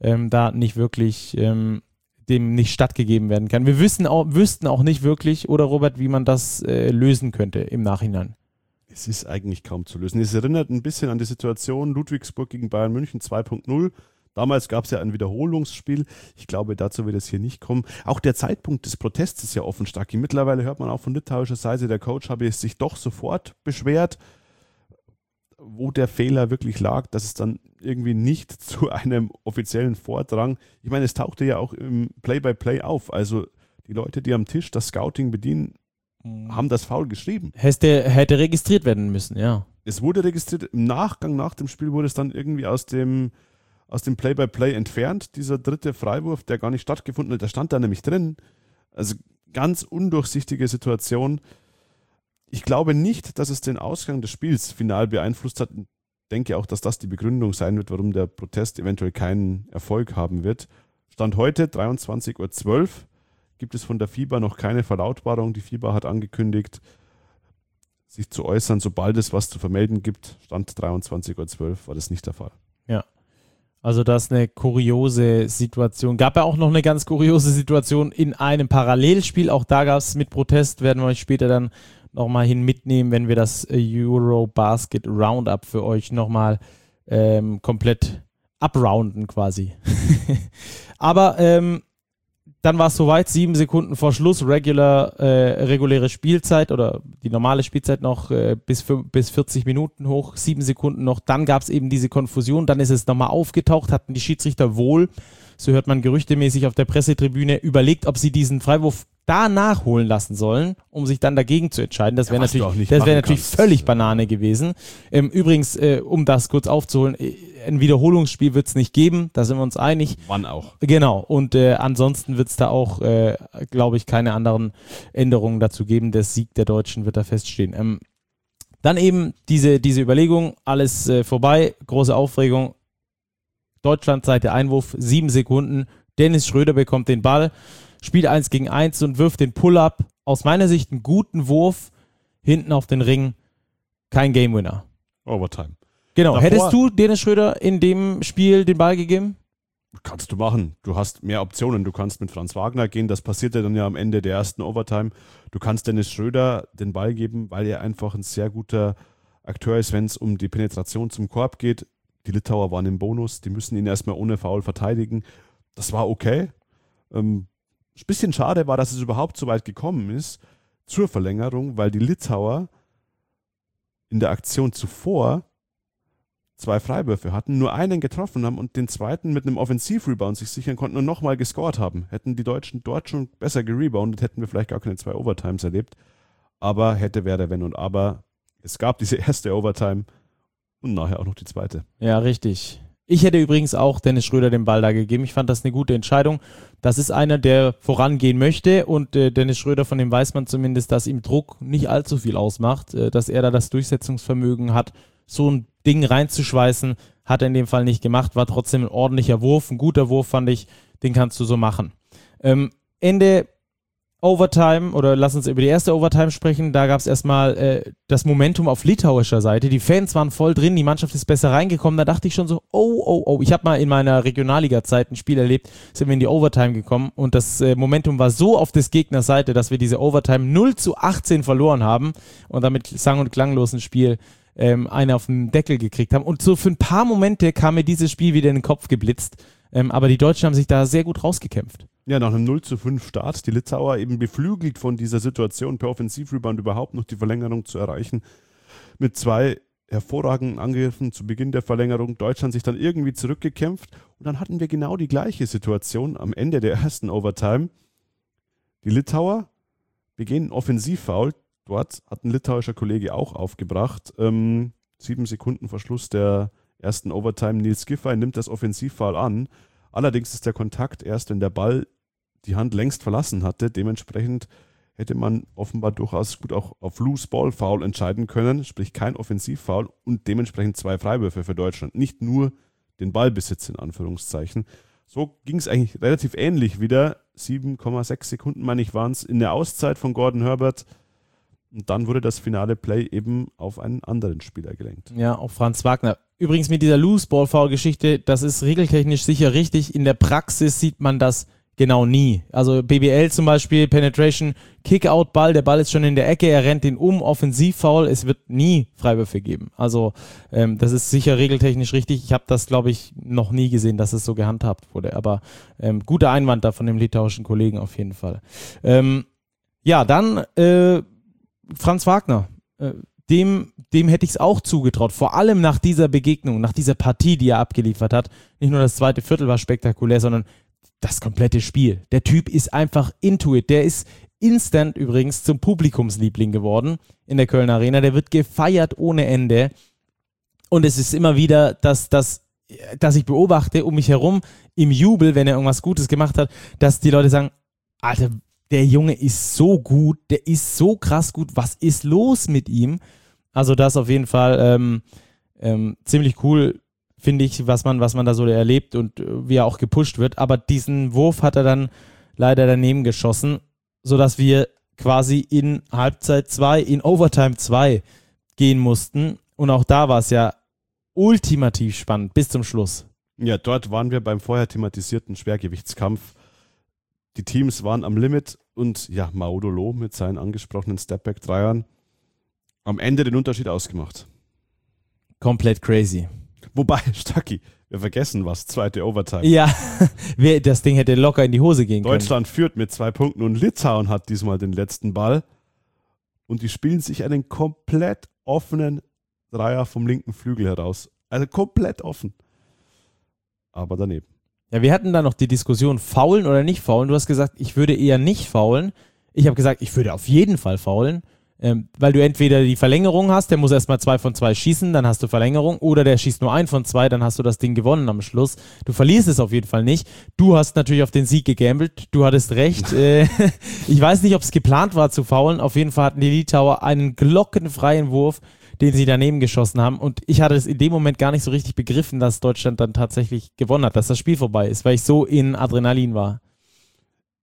da nicht wirklich dem nicht stattgegeben werden kann. Wir wüssten auch nicht wirklich, oder Robert, wie man das lösen könnte im Nachhinein. Es ist eigentlich kaum zu lösen. Es erinnert ein bisschen an die Situation Ludwigsburg gegen Bayern München 2.0. Damals gab es ja ein Wiederholungsspiel. Ich glaube, dazu wird es hier nicht kommen. Auch der Zeitpunkt des Protests ist ja offen, Stacki. Mittlerweile hört man auch von litauischer Seite, der Coach habe sich doch sofort beschwert, wo der Fehler wirklich lag, dass es dann irgendwie nicht zu einem offiziellen Vordrang. Ich meine, es tauchte ja auch im Play-by-Play auf. Also die Leute, die am Tisch das Scouting bedienen, haben das Foul geschrieben. Hätte registriert werden müssen, ja. Es wurde registriert. Im Nachgang, nach dem Spiel, wurde es dann irgendwie aus dem Play-by-Play entfernt. Dieser 3. Freiwurf, der gar nicht stattgefunden hat, der stand da nämlich drin. Also ganz undurchsichtige Situation. Ich glaube nicht, dass es den Ausgang des Spiels final beeinflusst hat. Ich denke auch, dass das die Begründung sein wird, warum der Protest eventuell keinen Erfolg haben wird. Stand heute, 23:12 Uhr. Gibt es von der FIBA noch keine Verlautbarung. Die FIBA hat angekündigt, sich zu äußern, sobald es was zu vermelden gibt. Stand 23:12 Uhr, war das nicht der Fall. Ja, also das ist eine kuriose Situation. Gab ja auch noch eine ganz kuriose Situation in einem Parallelspiel. Auch da gab es mit Protest, werden wir euch später dann nochmal hin mitnehmen, wenn wir das Eurobasket Roundup für euch nochmal komplett abrounden quasi. Aber dann war es soweit, 7 Sekunden vor Schluss, reguläre Spielzeit oder die normale Spielzeit noch bis 40 Minuten hoch, 7 Sekunden noch. Dann gab es eben diese Konfusion, dann ist es nochmal aufgetaucht, hatten die Schiedsrichter wohl, so hört man gerüchtemäßig auf der Pressetribüne, überlegt, ob sie diesen Freiwurf da nachholen lassen sollen, um sich dann dagegen zu entscheiden. Das wäre natürlich völlig Banane gewesen. Übrigens, um das kurz aufzuholen, ein Wiederholungsspiel wird es nicht geben, da sind wir uns einig. Wann auch. Genau, und ansonsten wird es da auch, glaube ich, keine anderen Änderungen dazu geben. Der Sieg der Deutschen wird da feststehen. Dann eben diese Überlegung, alles vorbei, große Aufregung. Deutschland Seite Einwurf, 7 Sekunden. Dennis Schröder bekommt den Ball, spielt 1 gegen 1 und wirft den Pull-Up aus meiner Sicht einen guten Wurf hinten auf den Ring, kein Game Winner. Overtime. Genau. Davor, hättest du Dennis Schröder in dem Spiel den Ball gegeben? Kannst du machen. Du hast mehr Optionen. Du kannst mit Franz Wagner gehen. Das passierte dann ja am Ende der ersten Overtime. Du kannst Dennis Schröder den Ball geben, weil er einfach ein sehr guter Akteur ist, wenn es um die Penetration zum Korb geht. Die Litauer waren im Bonus. Die müssen ihn erstmal ohne Foul verteidigen. Das war okay. Ein bisschen schade war, dass es überhaupt so weit gekommen ist zur Verlängerung, weil die Litauer in der Aktion zuvor 2 Freiwürfe hatten, nur einen getroffen haben und den zweiten mit einem Offensivrebound sich sichern konnten und nochmal gescored haben. Hätten die Deutschen dort schon besser gereboundet, hätten wir vielleicht gar keine 2 Overtimes erlebt. Aber hätte, wäre, wenn und aber. Es gab diese erste Overtime und nachher auch noch die zweite. Ja, richtig. Ich hätte übrigens auch Dennis Schröder den Ball da gegeben. Ich fand das eine gute Entscheidung. Das ist einer, der vorangehen möchte und Dennis Schröder, von dem weiß man zumindest, dass ihm Druck nicht allzu viel ausmacht, dass er da das Durchsetzungsvermögen hat, so ein Ding reinzuschweißen, hat er in dem Fall nicht gemacht, war trotzdem ein ordentlicher Wurf, ein guter Wurf fand ich, den kannst du so machen. Ende Overtime, oder lass uns über die erste Overtime sprechen, da gab es erstmal das Momentum auf litauischer Seite, die Fans waren voll drin, die Mannschaft ist besser reingekommen, da dachte ich schon so, oh, ich habe mal in meiner Regionalliga-Zeit ein Spiel erlebt, sind wir in die Overtime gekommen und das Momentum war so auf des Gegners Seite, dass wir diese Overtime 0-18 verloren haben und damit sang- und klanglos ein Spiel einen auf den Deckel gekriegt haben. Und so für ein paar Momente kam mir dieses Spiel wieder in den Kopf geblitzt. Aber die Deutschen haben sich da sehr gut rausgekämpft. Ja, nach einem 0-5 Start, die Litauer eben beflügelt von dieser Situation, per Offensivrebound überhaupt noch die Verlängerung zu erreichen. Mit 2 hervorragenden Angriffen zu Beginn der Verlängerung. Deutschland sich dann irgendwie zurückgekämpft. Und dann hatten wir genau die gleiche Situation am Ende der ersten Overtime. Die Litauer begehen einen Offensivfoul. Dort hat ein litauischer Kollege auch aufgebracht. 7 Sekunden vor Schluss der ersten Overtime. Nils Giffey nimmt das Offensivfoul an. Allerdings ist der Kontakt erst, wenn der Ball die Hand längst verlassen hatte. Dementsprechend hätte man offenbar durchaus gut auch auf Loose Ball Foul entscheiden können, sprich kein Offensivfoul und dementsprechend 2 Freiwürfe für Deutschland. Nicht nur den Ballbesitz in Anführungszeichen. So ging es eigentlich relativ ähnlich wieder. 7,6 Sekunden, meine ich, waren es in der Auszeit von Gordon Herbert. Und dann wurde das finale Play eben auf einen anderen Spieler gelenkt. Ja, auf Franz Wagner. Übrigens mit dieser Loose-Ball-Foul-Geschichte, das ist regeltechnisch sicher richtig. In der Praxis sieht man das genau nie. Also BBL zum Beispiel, Penetration, Kick-Out-Ball, der Ball ist schon in der Ecke, er rennt ihn um, Offensivfoul, es wird nie Freiwürfe geben. Also das ist sicher regeltechnisch richtig. Ich habe das, glaube ich, noch nie gesehen, dass es so gehandhabt wurde. Aber guter Einwand da von dem litauischen Kollegen auf jeden Fall. Ja, dann Franz Wagner, dem hätte ich es auch zugetraut, vor allem nach dieser Begegnung, nach dieser Partie, die er abgeliefert hat. Nicht nur das zweite Viertel war spektakulär, sondern das komplette Spiel. Der Typ ist einfach into it. Der ist instant übrigens zum Publikumsliebling geworden in der Kölner Arena. Der wird gefeiert ohne Ende. Und es ist immer wieder, dass ich beobachte um mich herum im Jubel, wenn er irgendwas Gutes gemacht hat, dass die Leute sagen, Alter, der Junge ist so gut, der ist so krass gut, was ist los mit ihm? Also das auf jeden Fall ziemlich cool, finde ich, was man da so erlebt und wie er auch gepusht wird. Aber diesen Wurf hat er dann leider daneben geschossen, sodass wir quasi in Halbzeit 2, in Overtime 2 gehen mussten. Und auch da war es ja ultimativ spannend, bis zum Schluss. Ja, dort waren wir beim vorher thematisierten Schwergewichtskampf. Die Teams waren am Limit und ja, Maudolo mit seinen angesprochenen Stepback-Dreiern am Ende den Unterschied ausgemacht. Komplett crazy. Wobei, Stacki, wir vergessen was, zweite Overtime. Ja, das Ding hätte locker in die Hose gehen können. Deutschland führt mit 2 Punkten und Litauen hat diesmal den letzten Ball. Und die spielen sich einen komplett offenen Dreier vom linken Flügel heraus. Also komplett offen. Aber daneben. Ja, wir hatten da noch die Diskussion, faulen oder nicht faulen. Du hast gesagt, ich würde eher nicht faulen. Ich habe gesagt, ich würde auf jeden Fall faulen, weil du entweder die Verlängerung hast, der muss erstmal 2 von 2 schießen, dann hast du Verlängerung, oder der schießt nur 1 von 2, dann hast du das Ding gewonnen am Schluss. Du verlierst es auf jeden Fall nicht. Du hast natürlich auf den Sieg gegambelt, du hattest recht. Ich weiß nicht, ob es geplant war zu faulen. Auf jeden Fall hatten die Litauer einen glockenfreien Wurf, den sie daneben geschossen haben. Und ich hatte es in dem Moment gar nicht so richtig begriffen, dass Deutschland dann tatsächlich gewonnen hat, dass das Spiel vorbei ist, weil ich so in Adrenalin war.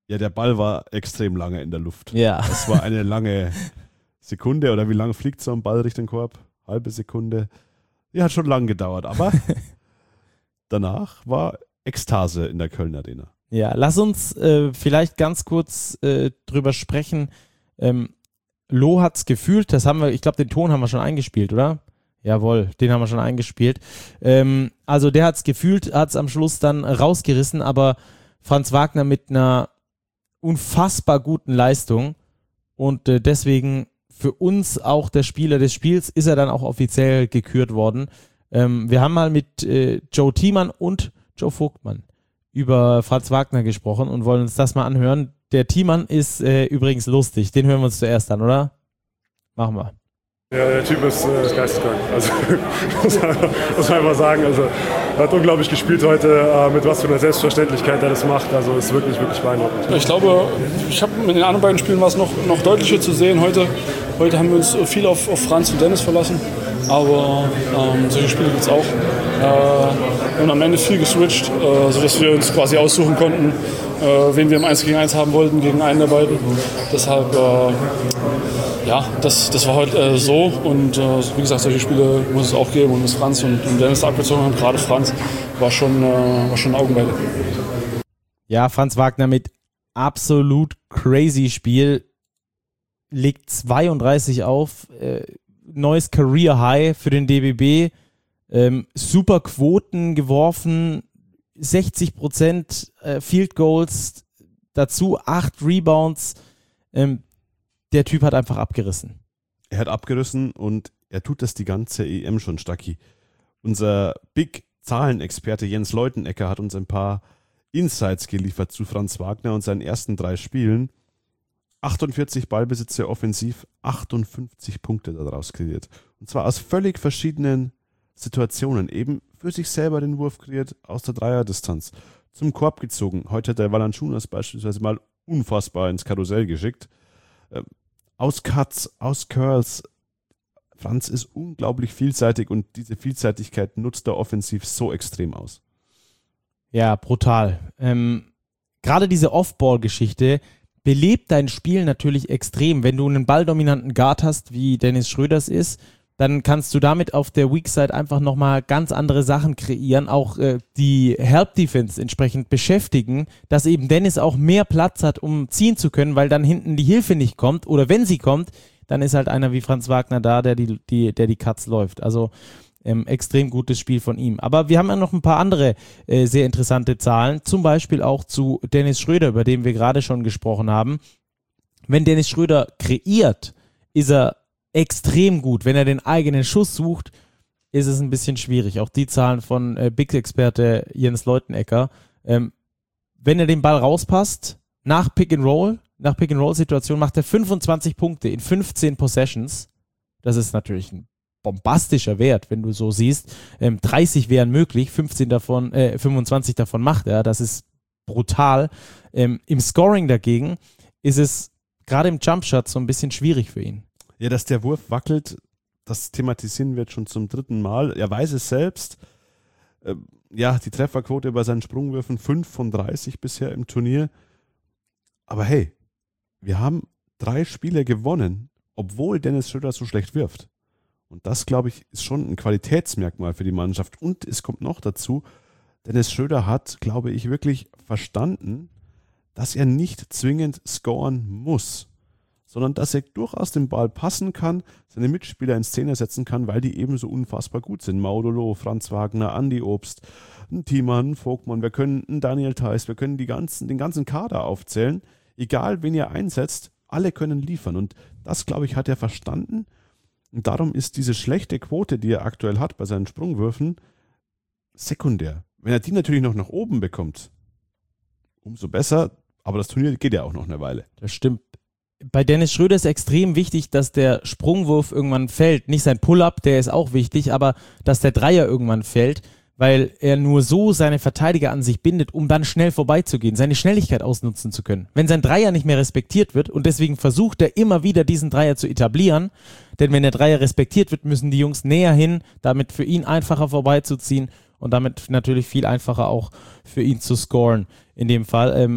Ja, der Ball war extrem lange in der Luft. Ja. Das war eine lange Sekunde, oder wie lange fliegt so ein Ball Richtung Korb? Halbe Sekunde. Ja, hat schon lang gedauert, aber danach war Ekstase in der Köln Arena. Ja, lass uns vielleicht ganz kurz drüber sprechen. Lo hat's gefühlt, ich glaube, den Ton haben wir schon eingespielt, oder? Jawohl, den haben wir schon eingespielt. Also der hat's gefühlt, hat's am Schluss dann rausgerissen, aber Franz Wagner mit einer unfassbar guten Leistung und deswegen für uns auch der Spieler des Spiels, ist er dann auch offiziell gekürt worden. Wir haben mal mit Joe Thiemann und Joe Vogtmann über Franz Wagner gesprochen und wollen uns das mal anhören. Der Thiemann ist übrigens lustig. Den hören wir uns zuerst an, oder? Machen wir. Ja, der Typ ist geisteskrank. Also muss man einfach sagen. Also, er hat unglaublich gespielt heute, mit was für einer Selbstverständlichkeit er das macht. Also ist wirklich, wirklich beeindruckend. Ich glaube, in den anderen beiden Spielen war es noch deutlicher zu sehen. Heute haben wir uns viel auf Franz und Dennis verlassen. Aber solche Spiele gibt es auch. Wir haben am Ende viel geswitcht, sodass wir uns quasi aussuchen konnten, wen wir im 1 gegen 1 haben wollten, gegen einen der beiden. Deshalb, das war heute so. Und wie gesagt, solche Spiele muss es auch geben. Und was Franz und Dennis abgezogen haben, gerade Franz, war schon Augenweide. Ja, Franz Wagner mit absolut crazy Spiel. Legt 32 auf. Neues Career High für den DBB. Super Quoten geworfen. 60% Field Goals. Dazu 8 Rebounds. Der Typ hat einfach abgerissen. Er hat abgerissen und er tut das die ganze EM schon, Stacki. Unser Big-Zahlenexperte Jens Leutenecker hat uns ein paar Insights geliefert zu Franz Wagner und seinen ersten 3 Spielen. 48 Ballbesitze offensiv, 58 Punkte daraus kreiert. Und zwar aus völlig verschiedenen Situationen. Eben für sich selber den Wurf kreiert, aus der Dreierdistanz. Zum Korb gezogen. Heute hat der Valanciunas beispielsweise mal unfassbar ins Karussell geschickt. Aus Cuts, aus Curls. Franz ist unglaublich vielseitig und diese Vielseitigkeit nutzt er offensiv so extrem aus. Ja, brutal. Gerade diese Off-Ball-Geschichte belebt dein Spiel natürlich extrem. Wenn du einen balldominanten Guard hast, wie Dennis Schröders ist, dann kannst du damit auf der Weak Side einfach nochmal ganz andere Sachen kreieren, auch die Help Defense entsprechend beschäftigen, dass eben Dennis auch mehr Platz hat, um ziehen zu können, weil dann hinten die Hilfe nicht kommt oder wenn sie kommt, dann ist halt einer wie Franz Wagner da, der die Cuts läuft. Also extrem gutes Spiel von ihm. Aber wir haben ja noch ein paar andere sehr interessante Zahlen, zum Beispiel auch zu Dennis Schröder, über den wir gerade schon gesprochen haben. Wenn Dennis Schröder kreiert, ist er extrem gut. Wenn er den eigenen Schuss sucht, ist es ein bisschen schwierig. Auch die Zahlen von Big-Experte Jens Leutenecker. Wenn er den Ball rauspasst, nach Pick-and-Roll-Situation macht er 25 Punkte in 15 Possessions. Das ist natürlich ein bombastischer Wert, wenn du so siehst. 30 wären möglich, 25 davon macht er. Das ist brutal. Im Scoring dagegen ist es gerade im Jumpshot so ein bisschen schwierig für ihn. Ja, dass der Wurf wackelt, das thematisieren wir jetzt schon zum 3. Mal. Er weiß es selbst. Die Trefferquote bei seinen Sprungwürfen 5 von 30 bisher im Turnier. Aber hey, wir haben 3 Spiele gewonnen, obwohl Dennis Schröder so schlecht wirft. Und das, glaube ich, ist schon ein Qualitätsmerkmal für die Mannschaft. Und es kommt noch dazu, Dennis Schröder hat, glaube ich, wirklich verstanden, dass er nicht zwingend scoren muss, sondern dass er durchaus den Ball passen kann, seine Mitspieler in Szene setzen kann, weil die eben so unfassbar gut sind. Maudolo, Franz Wagner, Andi Obst, ein Thiemann, ein Vogtmann, wir können einen Daniel Theiss, wir können den ganzen Kader aufzählen. Egal, wen ihr einsetzt, alle können liefern. Und das, glaube ich, hat er verstanden. Und darum ist diese schlechte Quote, die er aktuell hat bei seinen Sprungwürfen, sekundär. Wenn er die natürlich noch nach oben bekommt, umso besser. Aber das Turnier geht ja auch noch eine Weile. Das stimmt. Bei Dennis Schröder ist extrem wichtig, dass der Sprungwurf irgendwann fällt. Nicht sein Pull-Up, der ist auch wichtig, aber dass der Dreier irgendwann fällt, weil er nur so seine Verteidiger an sich bindet, um dann schnell vorbeizugehen, seine Schnelligkeit ausnutzen zu können. Wenn sein Dreier nicht mehr respektiert wird und deswegen versucht er immer wieder diesen Dreier zu etablieren, denn wenn der Dreier respektiert wird, müssen die Jungs näher hin, damit für ihn einfacher vorbeizuziehen und damit natürlich viel einfacher auch für ihn zu scoren in dem Fall.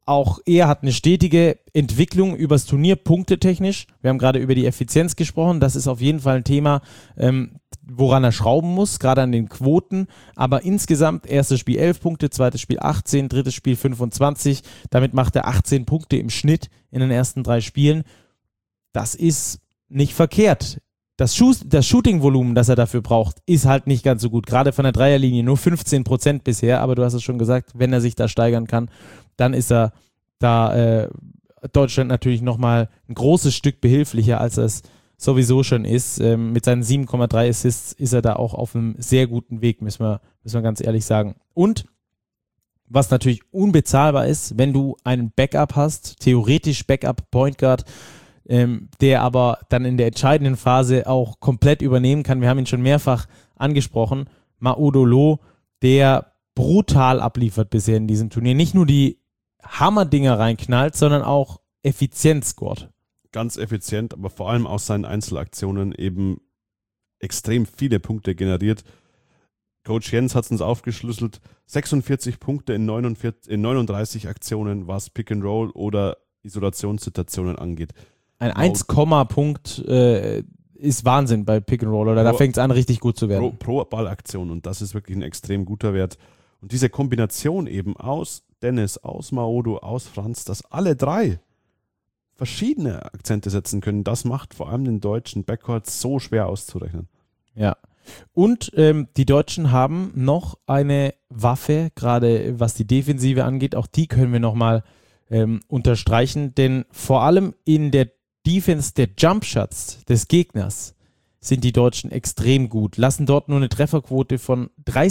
auch er hat eine stetige Entwicklung übers Turnier, punktetechnisch. Wir haben gerade über die Effizienz gesprochen. Das ist auf jeden Fall ein Thema, woran er schrauben muss, gerade an den Quoten. Aber insgesamt, erstes Spiel 11 Punkte, zweites Spiel 18, drittes Spiel 25. Damit macht er 18 Punkte im Schnitt in den ersten 3 Spielen. Das ist nicht verkehrt. Das Shooting-Volumen, das er dafür braucht, ist halt nicht ganz so gut. Gerade von der Dreierlinie nur 15% bisher. Aber du hast es schon gesagt, wenn er sich da steigern kann, dann ist er da Deutschland natürlich nochmal ein großes Stück behilflicher, als er es sowieso schon ist. Mit seinen 7,3 Assists ist er da auch auf einem sehr guten Weg, müssen wir ganz ehrlich sagen. Und was natürlich unbezahlbar ist, wenn du einen Backup hast, theoretisch Backup Point Guard, der aber dann in der entscheidenden Phase auch komplett übernehmen kann. Wir haben ihn schon mehrfach angesprochen. Maudolo, der brutal abliefert bisher in diesem Turnier. Nicht nur die Hammerdinger reinknallt, sondern auch effizient scored. Ganz effizient, aber vor allem aus seinen Einzelaktionen eben extrem viele Punkte generiert. Coach Jens hat es uns aufgeschlüsselt. 46 Punkte in 39 Aktionen, was Pick and Roll oder Isolationssituationen angeht. Ein 1-Punkt ist Wahnsinn bei Pick and Roll, oder da fängt es an, richtig gut zu werden. Pro Ballaktion, und das ist wirklich ein extrem guter Wert. Und diese Kombination eben aus Dennis, aus Maodo, aus Franz, dass alle 3 verschiedene Akzente setzen können, das macht vor allem den deutschen Backcourt so schwer auszurechnen. Ja, und die Deutschen haben noch eine Waffe, gerade was die Defensive angeht, auch die können wir nochmal unterstreichen, denn vor allem in der Defense der Jumpshots des Gegners sind die Deutschen extrem gut, lassen dort nur eine Trefferquote von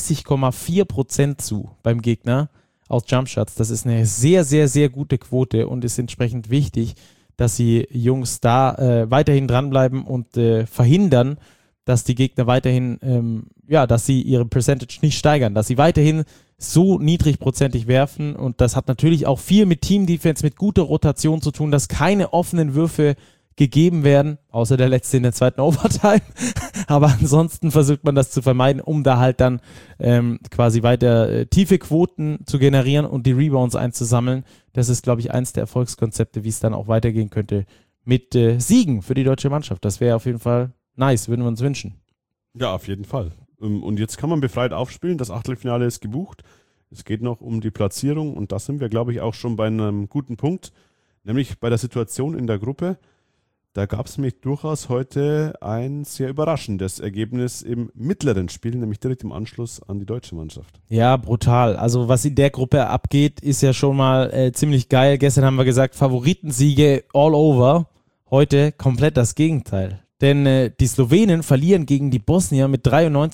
30,4% zu beim Gegner aus Jumpshots. Das ist eine sehr, sehr, sehr gute Quote und ist entsprechend wichtig, dass die Jungs da weiterhin dranbleiben und verhindern, dass die Gegner weiterhin, dass sie ihre Percentage nicht steigern, dass sie weiterhin so niedrigprozentig werfen, und das hat natürlich auch viel mit Team-Defense, mit guter Rotation zu tun, dass keine offenen Würfe gegeben werden, außer der letzte in der zweiten Overtime, aber ansonsten versucht man das zu vermeiden, um da halt dann quasi weiter tiefe Quoten zu generieren und die Rebounds einzusammeln. Das ist, glaube ich, eins der Erfolgskonzepte, wie es dann auch weitergehen könnte mit Siegen für die deutsche Mannschaft. Das wäre auf jeden Fall nice, würden wir uns wünschen. Ja, auf jeden Fall. Und jetzt kann man befreit aufspielen. Das Achtelfinale ist gebucht. Es geht noch um die Platzierung und da sind wir, glaube ich, auch schon bei einem guten Punkt, nämlich bei der Situation in der Gruppe. Da gab es nämlich durchaus heute ein sehr überraschendes Ergebnis im mittleren Spiel, nämlich direkt im Anschluss an die deutsche Mannschaft. Ja, brutal. Also was in der Gruppe abgeht, ist ja schon mal ziemlich geil. Gestern haben wir gesagt, Favoritensiege all over. Heute komplett das Gegenteil. Denn die Slowenen verlieren gegen die Bosnier mit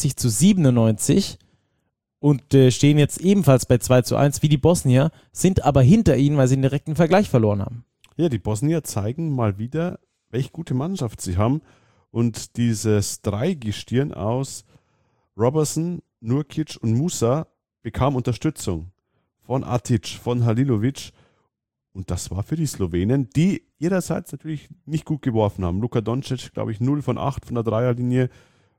93-97 und stehen jetzt ebenfalls bei 2-1 wie die Bosnier, sind aber hinter ihnen, weil sie einen direkten Vergleich verloren haben. Ja, die Bosnier zeigen mal wieder, welche gute Mannschaft sie haben. Und dieses Dreigestirn aus Robertson, Nurkic und Musa bekam Unterstützung von Atic, von Halilovic. Und das war für die Slowenen, die ihrerseits natürlich nicht gut geworfen haben. Luka Doncic, glaube ich, 0 von 8 von der Dreierlinie.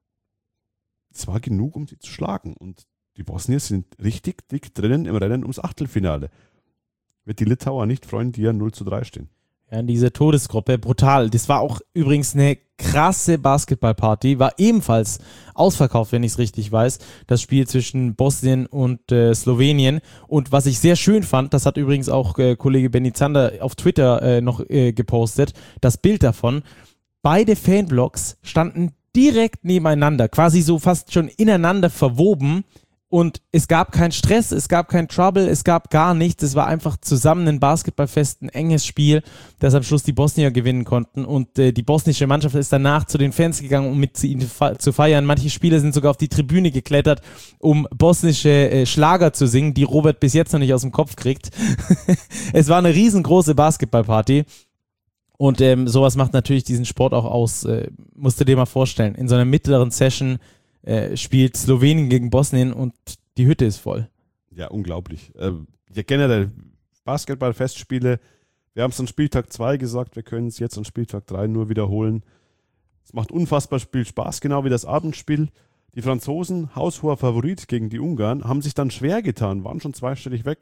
Es war genug, um sie zu schlagen. Und die Bosnier sind richtig dick drinnen im Rennen ums Achtelfinale. Wird die Litauer nicht freuen, die ja 0-3 stehen. Ja, in dieser Todesgruppe, brutal. Das war auch übrigens eine krasse Basketballparty, war ebenfalls ausverkauft, wenn ich es richtig weiß, das Spiel zwischen Bosnien und Slowenien. Und was ich sehr schön fand, das hat übrigens auch Kollege Benny Zander auf Twitter noch gepostet, das Bild davon. Beide Fanblocks standen direkt nebeneinander, quasi so fast schon ineinander verwoben. Und es gab keinen Stress, es gab kein Trouble, es gab gar nichts. Es war einfach zusammen ein Basketballfest, ein enges Spiel, das am Schluss die Bosnier gewinnen konnten. Und die bosnische Mannschaft ist danach zu den Fans gegangen, um mit ihnen zu feiern. Manche Spieler sind sogar auf die Tribüne geklettert, um bosnische Schlager zu singen, die Robert bis jetzt noch nicht aus dem Kopf kriegt. Es war eine riesengroße Basketballparty. Und sowas macht natürlich diesen Sport auch aus. Musst du dir mal vorstellen, in so einer mittleren Session spielt Slowenien gegen Bosnien und die Hütte ist voll. Ja, unglaublich. Ja, generell Basketball-Festspiele, wir haben es an Spieltag 2 gesagt, wir können es jetzt an Spieltag 3 nur wiederholen. Es macht unfassbar viel Spaß, genau wie das Abendspiel. Die Franzosen, haushoher Favorit gegen die Ungarn, haben sich dann schwer getan, waren schon zweistellig weg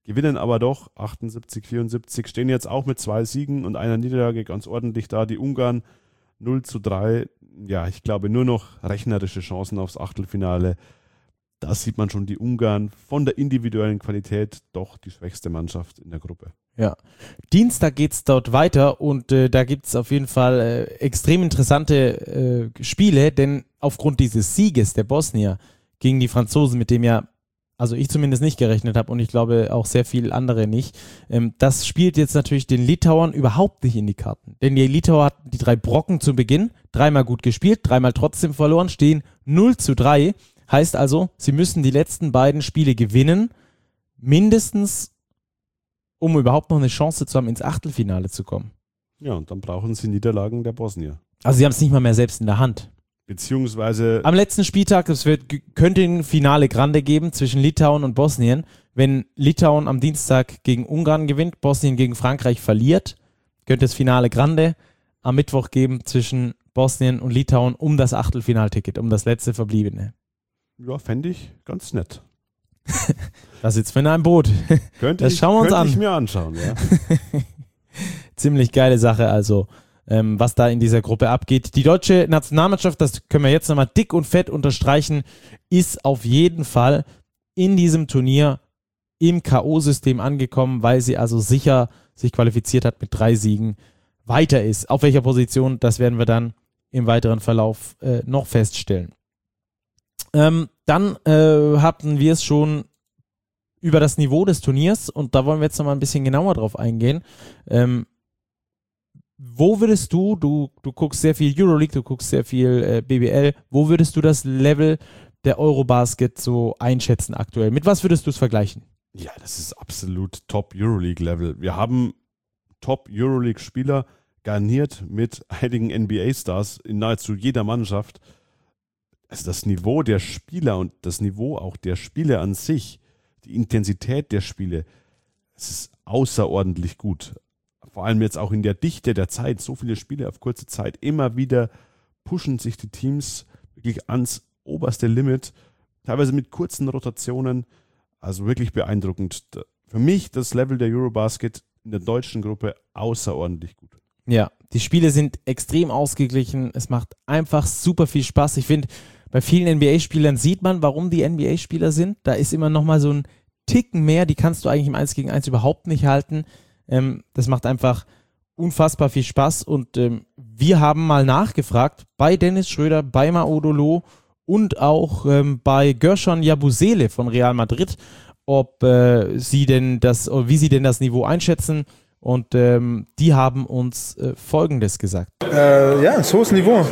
gewinnen aber doch 78-74, stehen jetzt auch mit 2 Siegen und einer Niederlage ganz ordentlich da. Die Ungarn 0-3, ja, ich glaube nur noch rechnerische Chancen aufs Achtelfinale. Da sieht man schon die Ungarn von der individuellen Qualität doch die schwächste Mannschaft in der Gruppe. Ja, Dienstag geht es dort weiter und da gibt es auf jeden Fall extrem interessante Spiele, denn aufgrund dieses Sieges der Bosnier gegen die Franzosen, mit dem ja, also ich zumindest nicht gerechnet habe und ich glaube auch sehr viele andere nicht, das spielt jetzt natürlich den Litauern überhaupt nicht in die Karten. Denn die Litauer hatten die 3 Brocken zu Beginn, 3-mal gut gespielt, 3-mal trotzdem verloren, stehen 0-3. Heißt also, sie müssen die letzten beiden Spiele gewinnen, mindestens, um überhaupt noch eine Chance zu haben, ins Achtelfinale zu kommen. Ja, und dann brauchen sie Niederlagen der Bosnier. Also sie haben es nicht mal mehr selbst in der Hand. Beziehungsweise am letzten Spieltag, könnte ein Finale Grande geben zwischen Litauen und Bosnien. Wenn Litauen am Dienstag gegen Ungarn gewinnt, Bosnien gegen Frankreich verliert, könnte es Finale Grande am Mittwoch geben zwischen Bosnien und Litauen um das Achtelfinalticket, um das letzte Verbliebene. Ja, fände ich ganz nett. Da sitzen wir in einem Boot. Das schauen wir uns an. Könnte ich mir anschauen, ja. Ziemlich geile Sache also, was da in dieser Gruppe abgeht. Die deutsche Nationalmannschaft, das können wir jetzt nochmal dick und fett unterstreichen, ist auf jeden Fall in diesem Turnier im K.O.-System angekommen, weil sie also sicher sich qualifiziert hat mit 3 Siegen, weiter ist. Auf welcher Position, das werden wir dann im weiteren Verlauf noch feststellen. Dann hatten wir es schon über das Niveau des Turniers und da wollen wir jetzt nochmal ein bisschen genauer drauf eingehen. Wo würdest du guckst sehr viel Euroleague, du guckst sehr viel BBL, wo würdest du das Level der Eurobasket so einschätzen aktuell? Mit was würdest du es vergleichen? Ja, das ist absolut Top-Euroleague-Level. Wir haben Top-Euroleague-Spieler garniert mit einigen NBA-Stars in nahezu jeder Mannschaft. Also das Niveau der Spieler und das Niveau auch der Spiele an sich, die Intensität der Spiele, es ist außerordentlich gut. Vor allem jetzt auch in der Dichte der Zeit, so viele Spiele auf kurze Zeit, immer wieder pushen sich die Teams wirklich ans oberste Limit, teilweise mit kurzen Rotationen, also wirklich beeindruckend. Für mich das Level der Eurobasket in der deutschen Gruppe außerordentlich gut. Ja, die Spiele sind extrem ausgeglichen, es macht einfach super viel Spaß. Ich finde, bei vielen NBA-Spielern sieht man, warum die NBA-Spieler sind. Da ist immer nochmal so ein Ticken mehr, die kannst du eigentlich im 1 gegen 1 überhaupt nicht halten. Das macht einfach unfassbar viel Spaß und wir haben mal nachgefragt bei Dennis Schröder, bei Maodolo und auch bei Gershon Yabusele von Real Madrid, wie sie denn das Niveau einschätzen. Und die haben uns Folgendes gesagt. Ja, ein hohes Niveau.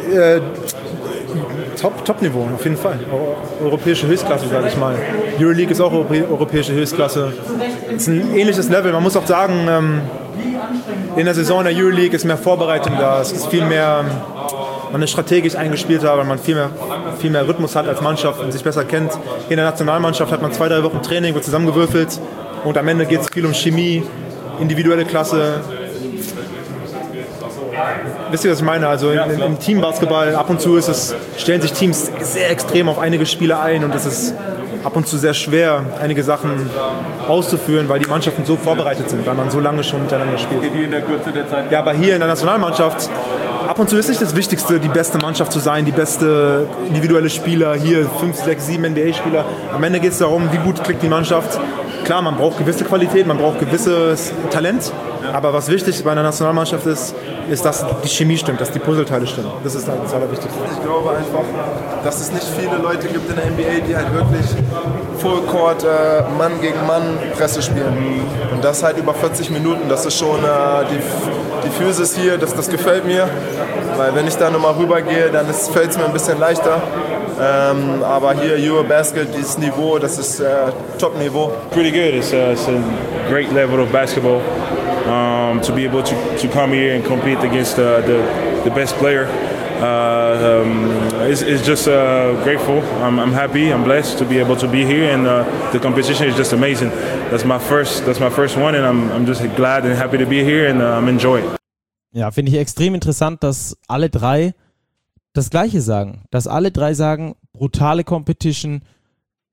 Top-Niveau, auf jeden Fall. Europäische Höchstklasse, sage ich mal. Euroleague ist auch europäische Höchstklasse. Es ist ein ähnliches Level. Man muss auch sagen, in der Saison der Euroleague ist mehr Vorbereitung da. Es ist viel mehr, man ist strategisch eingespielt, weil man viel mehr Rhythmus hat als Mannschaft und sich besser kennt. In der Nationalmannschaft hat man 2-3 Wochen Training, wird zusammengewürfelt und am Ende geht es viel um Chemie, individuelle Klasse. Wisst ihr, was ich meine? Also im Teambasketball ab und zu stellen sich Teams sehr extrem auf einige Spiele ein und es ist ab und zu sehr schwer, einige Sachen auszuführen, weil die Mannschaften so vorbereitet sind, weil man so lange schon miteinander spielt. Ja, aber hier in der Nationalmannschaft, ab und zu ist nicht das Wichtigste, die beste Mannschaft zu sein, die beste individuelle Spieler, hier 5, 6, 7 NBA-Spieler. Am Ende geht es darum, wie gut klickt die Mannschaft. Klar, man braucht gewisse Qualität, man braucht gewisses Talent, aber was wichtig bei einer Nationalmannschaft ist, dass die Chemie stimmt, dass die Puzzleteile stimmen. Das ist das Allerwichtigste. Ich glaube einfach, dass es nicht viele Leute gibt in der NBA, die halt wirklich Fullcourt, Mann gegen Mann Presse spielen. Und das halt über 40 Minuten, das ist schon die Physis hier, das gefällt mir. Weil wenn ich da nochmal rübergehe, dann fällt es mir ein bisschen leichter. Aber hier Eurobasket, dieses Niveau, das ist Top-Niveau. Pretty good. It's a great level of basketball. To be able to come here and compete against the best player is just grateful. I'm happy. I'm blessed to be able to be here, and the competition is just amazing. That's my first one, and I'm just glad and happy to be here, and I'm enjoying. Ja, finde ich extrem interessant, dass alle drei das Gleiche sagen. Dass alle drei sagen, brutale Competition,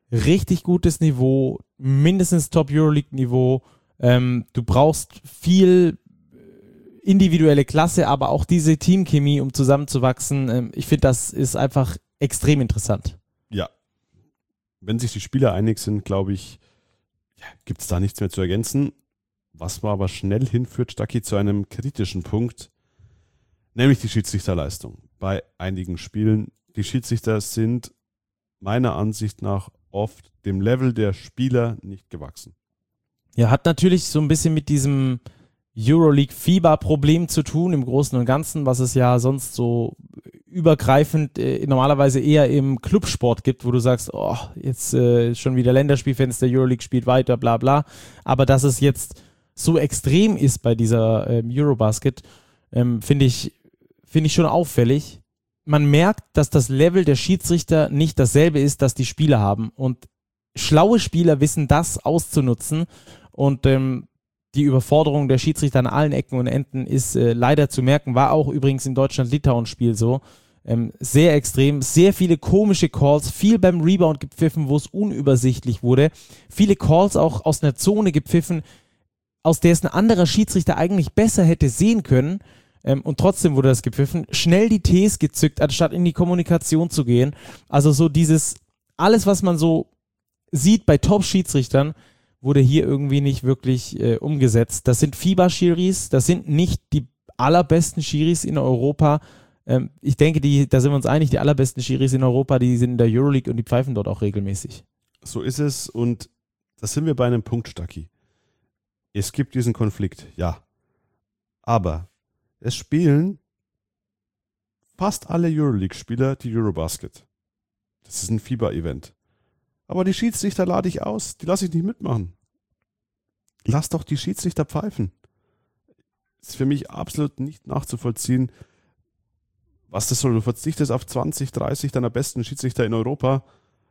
richtig gutes Niveau, mindestens Top-Euroleague-Niveau. Du brauchst viel individuelle Klasse, aber auch diese Teamchemie, um zusammenzuwachsen. Ich finde, das ist einfach extrem interessant. Ja. Wenn sich die Spieler einig sind, glaube ich, gibt es da nichts mehr zu ergänzen. Was man aber schnell hinführt, Stacki, zu einem kritischen Punkt, nämlich die Schiedsrichterleistung. Bei einigen Spielen, die Schiedsrichter sind meiner Ansicht nach oft dem Level der Spieler nicht gewachsen. Ja, hat natürlich so ein bisschen mit diesem Euroleague-Fieber-Problem zu tun, im Großen und Ganzen, was es ja sonst so übergreifend normalerweise eher im Clubsport gibt, wo du sagst, oh, jetzt schon wieder Länderspielfenster, Euroleague spielt weiter, bla bla. Aber dass es jetzt so extrem ist bei dieser Eurobasket, finde ich schon auffällig. Man merkt, dass das Level der Schiedsrichter nicht dasselbe ist, das die Spieler haben. Und schlaue Spieler wissen das auszunutzen. Und die Überforderung der Schiedsrichter an allen Ecken und Enden ist leider zu merken. War auch übrigens im Deutschland-Litauen-Spiel so. Sehr extrem, sehr viele komische Calls, viel beim Rebound gepfiffen, wo es unübersichtlich wurde. Viele Calls auch aus einer Zone gepfiffen, aus der es ein anderer Schiedsrichter eigentlich besser hätte sehen können. Und trotzdem wurde das gepfiffen. Schnell die Ts gezückt, anstatt in die Kommunikation zu gehen. Also so dieses, alles was man so sieht bei Top-Schiedsrichtern, wurde hier irgendwie nicht wirklich umgesetzt. Das sind FIBA-Schiris, das sind nicht die allerbesten Schiris in Europa. Ich denke, da sind wir uns einig, die allerbesten Schiris in Europa, die sind in der Euroleague und die pfeifen dort auch regelmäßig. So ist es und da sind wir bei einem Punkt, Stacki. Es gibt diesen Konflikt, ja. Aber es spielen fast alle Euroleague-Spieler die Eurobasket. Das ist ein FIBA-Event. Aber die Schiedsrichter lade ich aus, die lasse ich nicht mitmachen. Lass doch die Schiedsrichter pfeifen. Ist für mich absolut nicht nachzuvollziehen, was das soll. Du verzichtest auf 20, 30 deiner besten Schiedsrichter in Europa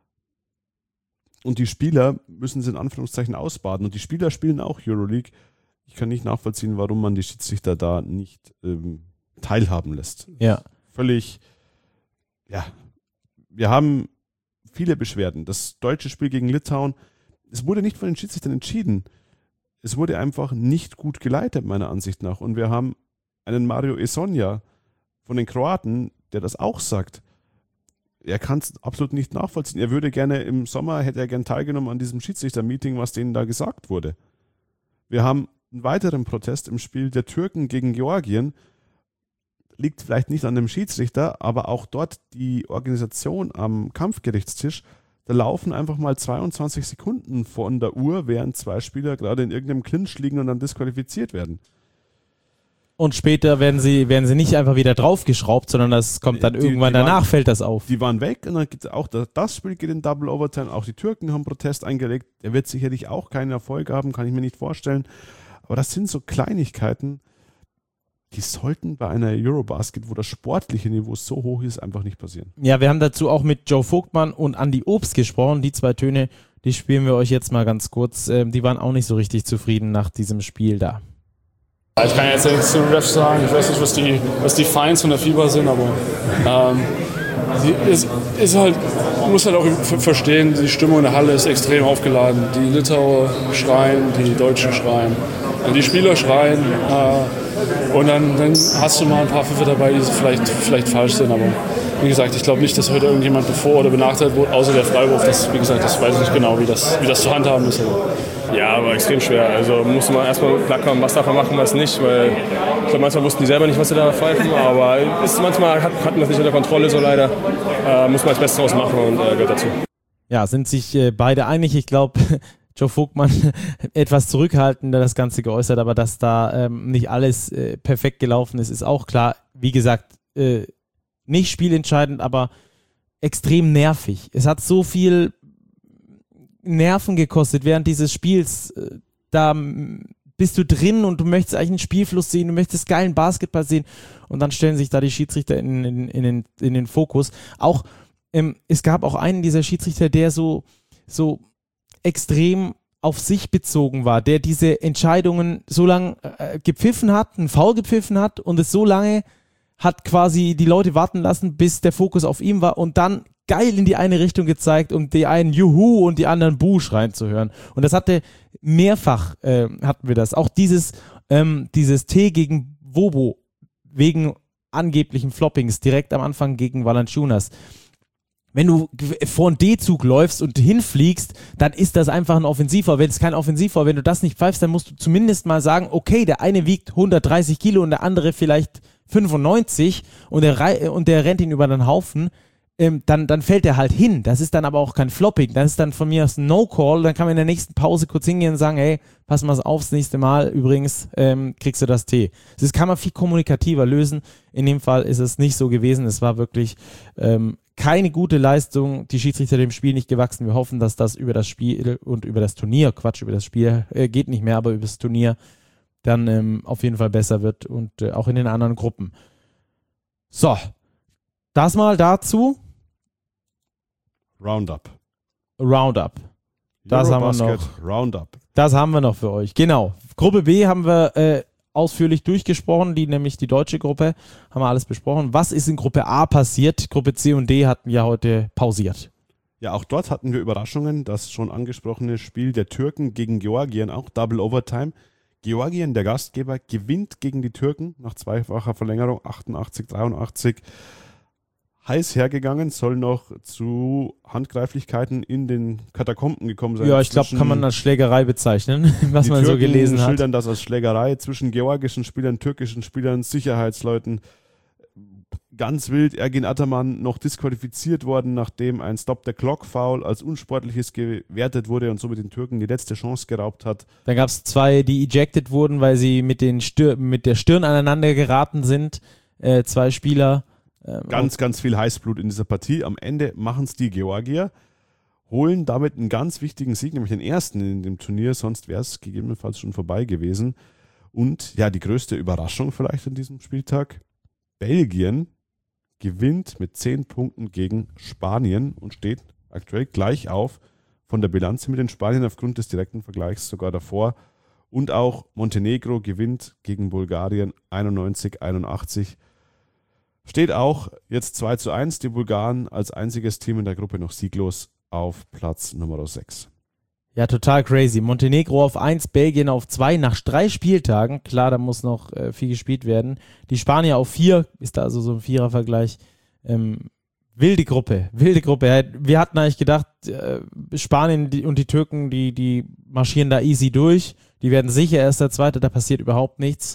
und die Spieler müssen sie in Anführungszeichen ausbaden. Und die Spieler spielen auch Euroleague. Ich kann nicht nachvollziehen, warum man die Schiedsrichter da nicht teilhaben lässt. Ja. Völlig, ja. Wir haben viele Beschwerden. Das deutsche Spiel gegen Litauen, es wurde nicht von den Schiedsrichtern entschieden. Es wurde einfach nicht gut geleitet, meiner Ansicht nach. Und wir haben einen Mario Esonja von den Kroaten, der das auch sagt. Er kann es absolut nicht nachvollziehen. Er würde gerne im Sommer, hätte er gern teilgenommen an diesem Schiedsrichter-Meeting, was denen da gesagt wurde. Wir haben einen weiteren Protest im Spiel der Türken gegen Georgien. Liegt vielleicht nicht an dem Schiedsrichter, aber auch dort die Organisation am Kampfgerichtstisch, da laufen einfach mal 22 Sekunden von der Uhr, während zwei Spieler gerade in irgendeinem Clinch liegen und dann disqualifiziert werden. Und später werden sie nicht einfach wieder draufgeschraubt, sondern das kommt dann irgendwann danach, fällt das auf. Die waren weg und dann geht auch das Spiel geht in Double Overtime. Auch die Türken haben Protest eingelegt. Er wird sicherlich auch keinen Erfolg haben, kann ich mir nicht vorstellen. Aber das sind so Kleinigkeiten, die sollten bei einer Eurobasket, wo das sportliche Niveau so hoch ist, einfach nicht passieren. Ja, wir haben dazu auch mit Joe Vogtmann und Andi Obst gesprochen. Die zwei Töne, die spielen wir euch jetzt mal ganz kurz. Die waren auch nicht so richtig zufrieden nach diesem Spiel da. Ich kann jetzt nichts zu Refs sagen. Ich weiß nicht, was die Feinds von der FIBA sind, aber ist halt, man muss halt auch verstehen, die Stimmung in der Halle ist extrem aufgeladen. Die Litauer schreien, die Deutschen schreien, die Spieler schreien. Und dann hast du mal ein paar Pfiffe dabei, die vielleicht falsch sind. Aber wie gesagt, ich glaube nicht, dass heute irgendjemand bevor- oder benachteiligt wurde, außer der Freiwurf. Das, wie gesagt, das weiß ich nicht genau, wie das zu handhaben ist. Ja, aber extrem schwer. Also muss man erstmal klarkommen, was darf man machen, was nicht. Weil ich glaube, manchmal wussten die selber nicht, was sie da pfeifen. Aber manchmal hatten das nicht unter Kontrolle, so leider. Muss man das Beste draus machen und gehört dazu. Ja, sind sich beide einig. Ich glaube, Joe Vogtmann etwas zurückhaltender das Ganze geäußert, aber dass da nicht alles perfekt gelaufen ist, ist auch klar. Wie gesagt, nicht spielentscheidend, aber extrem nervig. Es hat so viel Nerven gekostet während dieses Spiels. Da bist du drin und du möchtest eigentlich einen Spielfluss sehen, du möchtest geilen Basketball sehen und dann stellen sich da die Schiedsrichter in den Fokus. Auch es gab auch einen dieser Schiedsrichter, der so extrem auf sich bezogen war, der diese Entscheidungen so lange gepfiffen hat, einen Foul gepfiffen hat und es so lange hat quasi die Leute warten lassen, bis der Fokus auf ihm war und dann geil in die eine Richtung gezeigt, um die einen Juhu und die anderen Buh schreien zu hören. Und das hatte mehrfach, hatten wir das. Auch dieses T gegen Wobo wegen angeblichen Floppings direkt am Anfang gegen Valanciunas. Wenn du vor einen D-Zug läufst und hinfliegst, dann ist das einfach ein Offensivfoul. Wenn es kein Offensivfoul, wenn du das nicht pfeifst, dann musst du zumindest mal sagen, okay, der eine wiegt 130 Kilo und der andere vielleicht 95 und der rennt ihn über den Haufen, dann fällt er halt hin. Das ist dann aber auch kein Flopping. Das ist dann von mir aus ein No-Call. Dann kann man in der nächsten Pause kurz hingehen und sagen, hey, pass mal auf, das nächste Mal übrigens kriegst du das T. Das kann man viel kommunikativer lösen. In dem Fall ist es nicht so gewesen. Es war wirklich keine gute Leistung. Die Schiedsrichter dem Spiel nicht gewachsen. Wir hoffen, dass das über das Spiel und über das Turnier, über das Spiel geht nicht mehr, aber über das Turnier dann auf jeden Fall besser wird und auch in den anderen Gruppen. So, das mal dazu. Roundup. Das haben wir noch. Roundup. Das haben wir noch für euch. Genau. Gruppe B haben wir ausführlich durchgesprochen, nämlich die deutsche Gruppe. Haben wir alles besprochen. Was ist in Gruppe A passiert? Gruppe C und D hatten ja heute pausiert. Ja, auch dort hatten wir Überraschungen. Das schon angesprochene Spiel der Türken gegen Georgien, auch Double Overtime. Georgien, der Gastgeber, gewinnt gegen die Türken nach zweifacher Verlängerung, 88-83. Heiß hergegangen, soll noch zu Handgreiflichkeiten in den Katakomben gekommen sein. Ja, ich glaube, kann man als Schlägerei bezeichnen, was man so gelesen hat. Die schildern das als Schlägerei zwischen georgischen Spielern, türkischen Spielern, Sicherheitsleuten. Ganz wild, Ergin Ataman noch disqualifiziert worden, nachdem ein Stop-the-Clock-Foul als unsportliches gewertet wurde und somit den Türken die letzte Chance geraubt hat. Dann gab es 2, die ejected wurden, weil sie mit der Stirn aneinander geraten sind. 2 Spieler. Ganz viel Heißblut in dieser Partie. Am Ende machen es die Georgier, holen damit einen ganz wichtigen Sieg, nämlich den ersten in dem Turnier, sonst wäre es gegebenenfalls schon vorbei gewesen. Und ja, die größte Überraschung vielleicht an diesem Spieltag, Belgien gewinnt mit 10 Punkten gegen Spanien und steht aktuell gleich auf von der Bilanz mit den Spaniern aufgrund des direkten Vergleichs sogar davor. Und auch Montenegro gewinnt gegen Bulgarien 91-81. Steht auch jetzt 2:1, die Bulgaren als einziges Team in der Gruppe noch sieglos auf Platz Nummer 6. Ja, total crazy. Montenegro auf 1, Belgien auf 2 nach 3 Spieltagen. Klar, da muss noch viel gespielt werden. Die Spanier auf 4, ist da also so ein Vierervergleich. Wilde Gruppe. Wir hatten eigentlich gedacht, Spanien und die Türken, die marschieren da easy durch. Die werden sicher erst der Zweite, da passiert überhaupt nichts.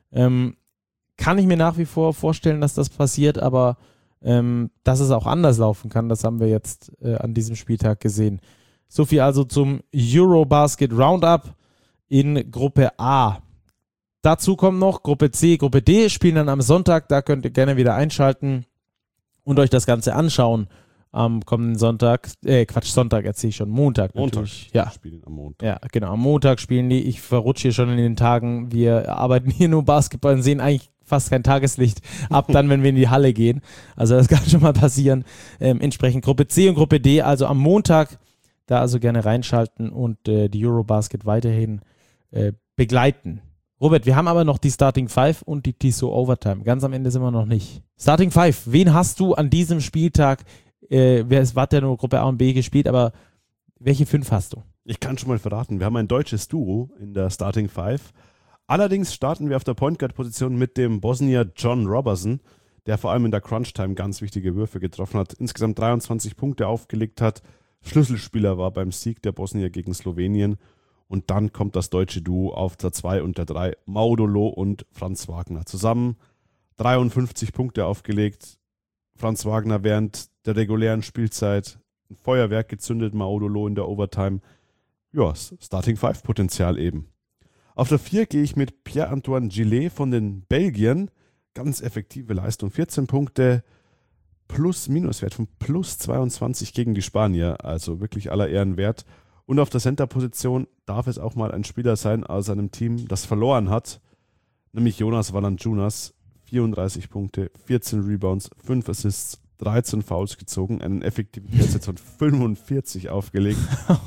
Kann ich mir nach wie vor vorstellen, dass das passiert, aber dass es auch anders laufen kann, das haben wir jetzt an diesem Spieltag gesehen. So viel also zum Eurobasket Roundup in Gruppe A. Dazu kommt noch Gruppe C, Gruppe D, spielen dann am Sonntag, da könnt ihr gerne wieder einschalten und euch das Ganze anschauen. Am kommenden Sonntag, Sonntag erzähle ich schon, Montag natürlich. Ja. Spielen am Montag. Ja, genau, am Montag spielen die. Ich verrutsche hier schon in den Tagen. Wir arbeiten hier nur Basketball und sehen eigentlich fast kein Tageslicht ab dann, wenn wir in die Halle gehen. Also das kann schon mal passieren. Entsprechend Gruppe C und Gruppe D, also am Montag, da also gerne reinschalten und die Eurobasket weiterhin begleiten. Robert, wir haben aber noch die Starting Five und die Tissot Overtime. Ganz am Ende sind wir noch nicht. Starting Five, wen hast du an diesem Spieltag, es war ja nur Gruppe A und B gespielt, aber welche 5 hast du? Ich kann schon mal verraten, wir haben ein deutsches Duo in der Starting Five. Allerdings starten wir auf der Point Guard Position mit dem Bosnier John Robertson, der vor allem in der Crunch Time ganz wichtige Würfe getroffen hat, insgesamt 23 Punkte aufgelegt hat, Schlüsselspieler war beim Sieg der Bosnier gegen Slowenien. Und dann kommt das deutsche Duo auf der 2 und der 3, Maudolo und Franz Wagner zusammen. 53 Punkte aufgelegt. Franz Wagner während der regulären Spielzeit ein Feuerwerk gezündet, Maudolo in der Overtime. Ja, Starting Five Potenzial eben. Auf der 4 gehe ich mit Pierre-Antoine Gillet von den Belgiern. Ganz effektive Leistung, 14 Punkte, Plus-Minus-Wert von plus 22 gegen die Spanier. Also wirklich aller Ehren wert. Und auf der Center-Position darf es auch mal ein Spieler sein aus einem Team, das verloren hat, nämlich Jonas Valanciunas. 34 Punkte, 14 Rebounds, 5 Assists, 13 Fouls gezogen, einen Effektivitätssatz von 45 aufgelegt.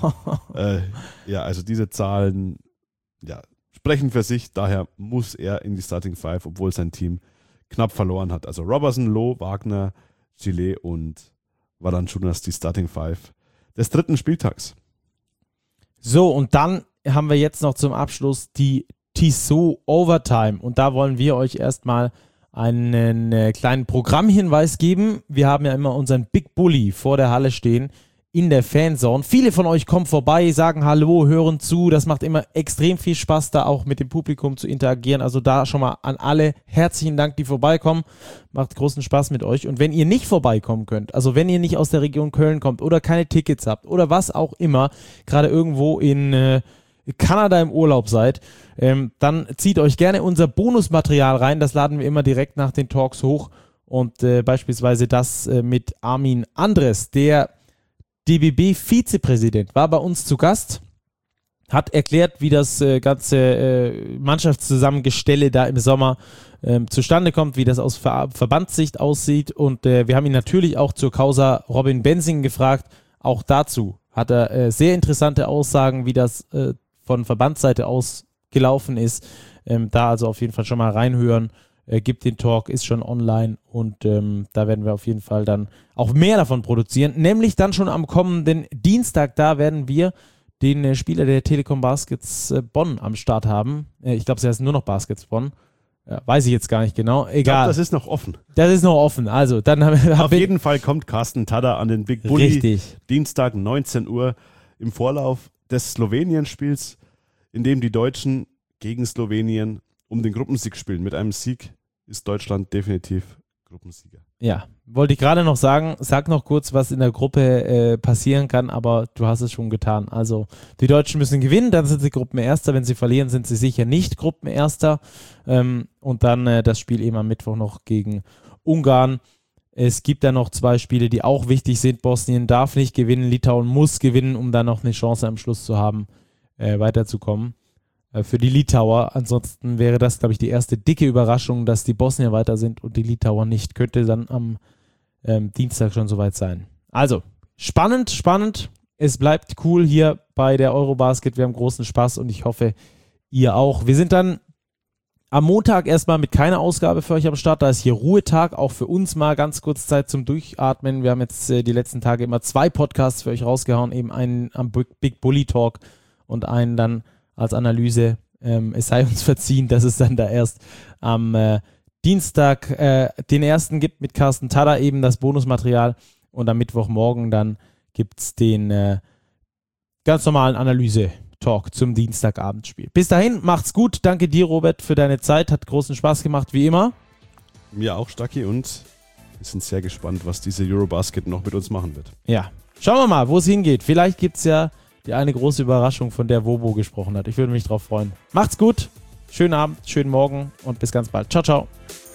Ja, also diese Zahlen sprechen für sich, daher muss er in die Starting Five, obwohl sein Team knapp verloren hat. Also Robertson, Loh, Wagner, Gillet und Valanciunas die Starting Five des 3. Spieltags. So, und dann haben wir jetzt noch zum Abschluss die Tissot Overtime. Und da wollen wir euch erstmal einen kleinen Programmhinweis geben. Wir haben ja immer unseren Big Bully vor der Halle stehen in der Fanzone. Viele von euch kommen vorbei, sagen Hallo, hören zu. Das macht immer extrem viel Spaß, da auch mit dem Publikum zu interagieren. Also da schon mal an alle herzlichen Dank, die vorbeikommen. Macht großen Spaß mit euch. Und wenn ihr nicht vorbeikommen könnt, also wenn ihr nicht aus der Region Köln kommt oder keine Tickets habt oder was auch immer, gerade irgendwo in Kanada im Urlaub seid, dann zieht euch gerne unser Bonusmaterial rein. Das laden wir immer direkt nach den Talks hoch. Und beispielsweise das mit Armin Andres, der DBB-Vizepräsident, war bei uns zu Gast, hat erklärt, wie das ganze Mannschaftszusammengestelle da im Sommer zustande kommt, wie das aus Verbandssicht aussieht. Und wir haben ihn natürlich auch zur Causa Robin Benzing gefragt. Auch dazu hat er sehr interessante Aussagen, wie das von Verbandsseite aus gelaufen ist. Da also auf jeden Fall schon mal reinhören. Gibt den Talk, ist schon online und da werden wir auf jeden Fall dann auch mehr davon produzieren. Nämlich dann schon am kommenden Dienstag, da werden wir den Spieler der Telekom Baskets Bonn am Start haben. Ich glaube, sie heißt nur noch Baskets Bonn. Ja, weiß ich jetzt gar nicht genau. Egal. Ich glaube, das ist noch offen. Das ist noch offen. Also, dann auf jeden Fall kommt Carsten Tada an den Big Bully. Richtig. Dienstag 19 Uhr im Vorlauf des Slowenien-Spiels, in dem die Deutschen gegen Slowenien um den Gruppensieg spielen. Mit einem Sieg ist Deutschland definitiv Gruppensieger. Ja, wollte ich gerade noch sagen, sag noch kurz, was in der Gruppe passieren kann, aber du hast es schon getan. Also die Deutschen müssen gewinnen, dann sind sie Gruppenerster. Wenn sie verlieren, sind sie sicher nicht Gruppenerster. Und dann das Spiel eben am Mittwoch noch gegen Ungarn. Es gibt da noch 2 Spiele, die auch wichtig sind. Bosnien darf nicht gewinnen, Litauen muss gewinnen, um dann noch eine Chance am Schluss zu haben, weiterzukommen. Für die Litauer. Ansonsten wäre das, glaube ich, die erste dicke Überraschung, dass die Bosnier weiter sind und die Litauer nicht. Könnte dann am Dienstag schon soweit sein. Also, spannend. Es bleibt cool hier bei der Eurobasket. Wir haben großen Spaß und ich hoffe, ihr auch. Wir sind dann am Montag erstmal mit keiner Ausgabe für euch am Start. Da ist hier Ruhetag, auch für uns mal ganz kurz Zeit zum Durchatmen. Wir haben jetzt die letzten Tage immer 2 Podcasts für euch rausgehauen. Eben einen am Big Bully Talk und einen dann als Analyse. Es sei uns verziehen, dass es dann da erst am Dienstag den ersten gibt mit Carsten Tada, eben das Bonusmaterial. Und am Mittwochmorgen dann gibt es den ganz normalen Analyse-Talk zum Dienstagabendspiel. Bis dahin, macht's gut. Danke dir, Robert, für deine Zeit. Hat großen Spaß gemacht, wie immer. Mir auch, Stacki. Und wir sind sehr gespannt, was diese Eurobasket noch mit uns machen wird. Ja, schauen wir mal, wo es hingeht. Vielleicht gibt es ja die eine große Überraschung, von der Wobo gesprochen hat. Ich würde mich drauf freuen. Macht's gut, schönen Abend, schönen Morgen und bis ganz bald. Ciao, ciao.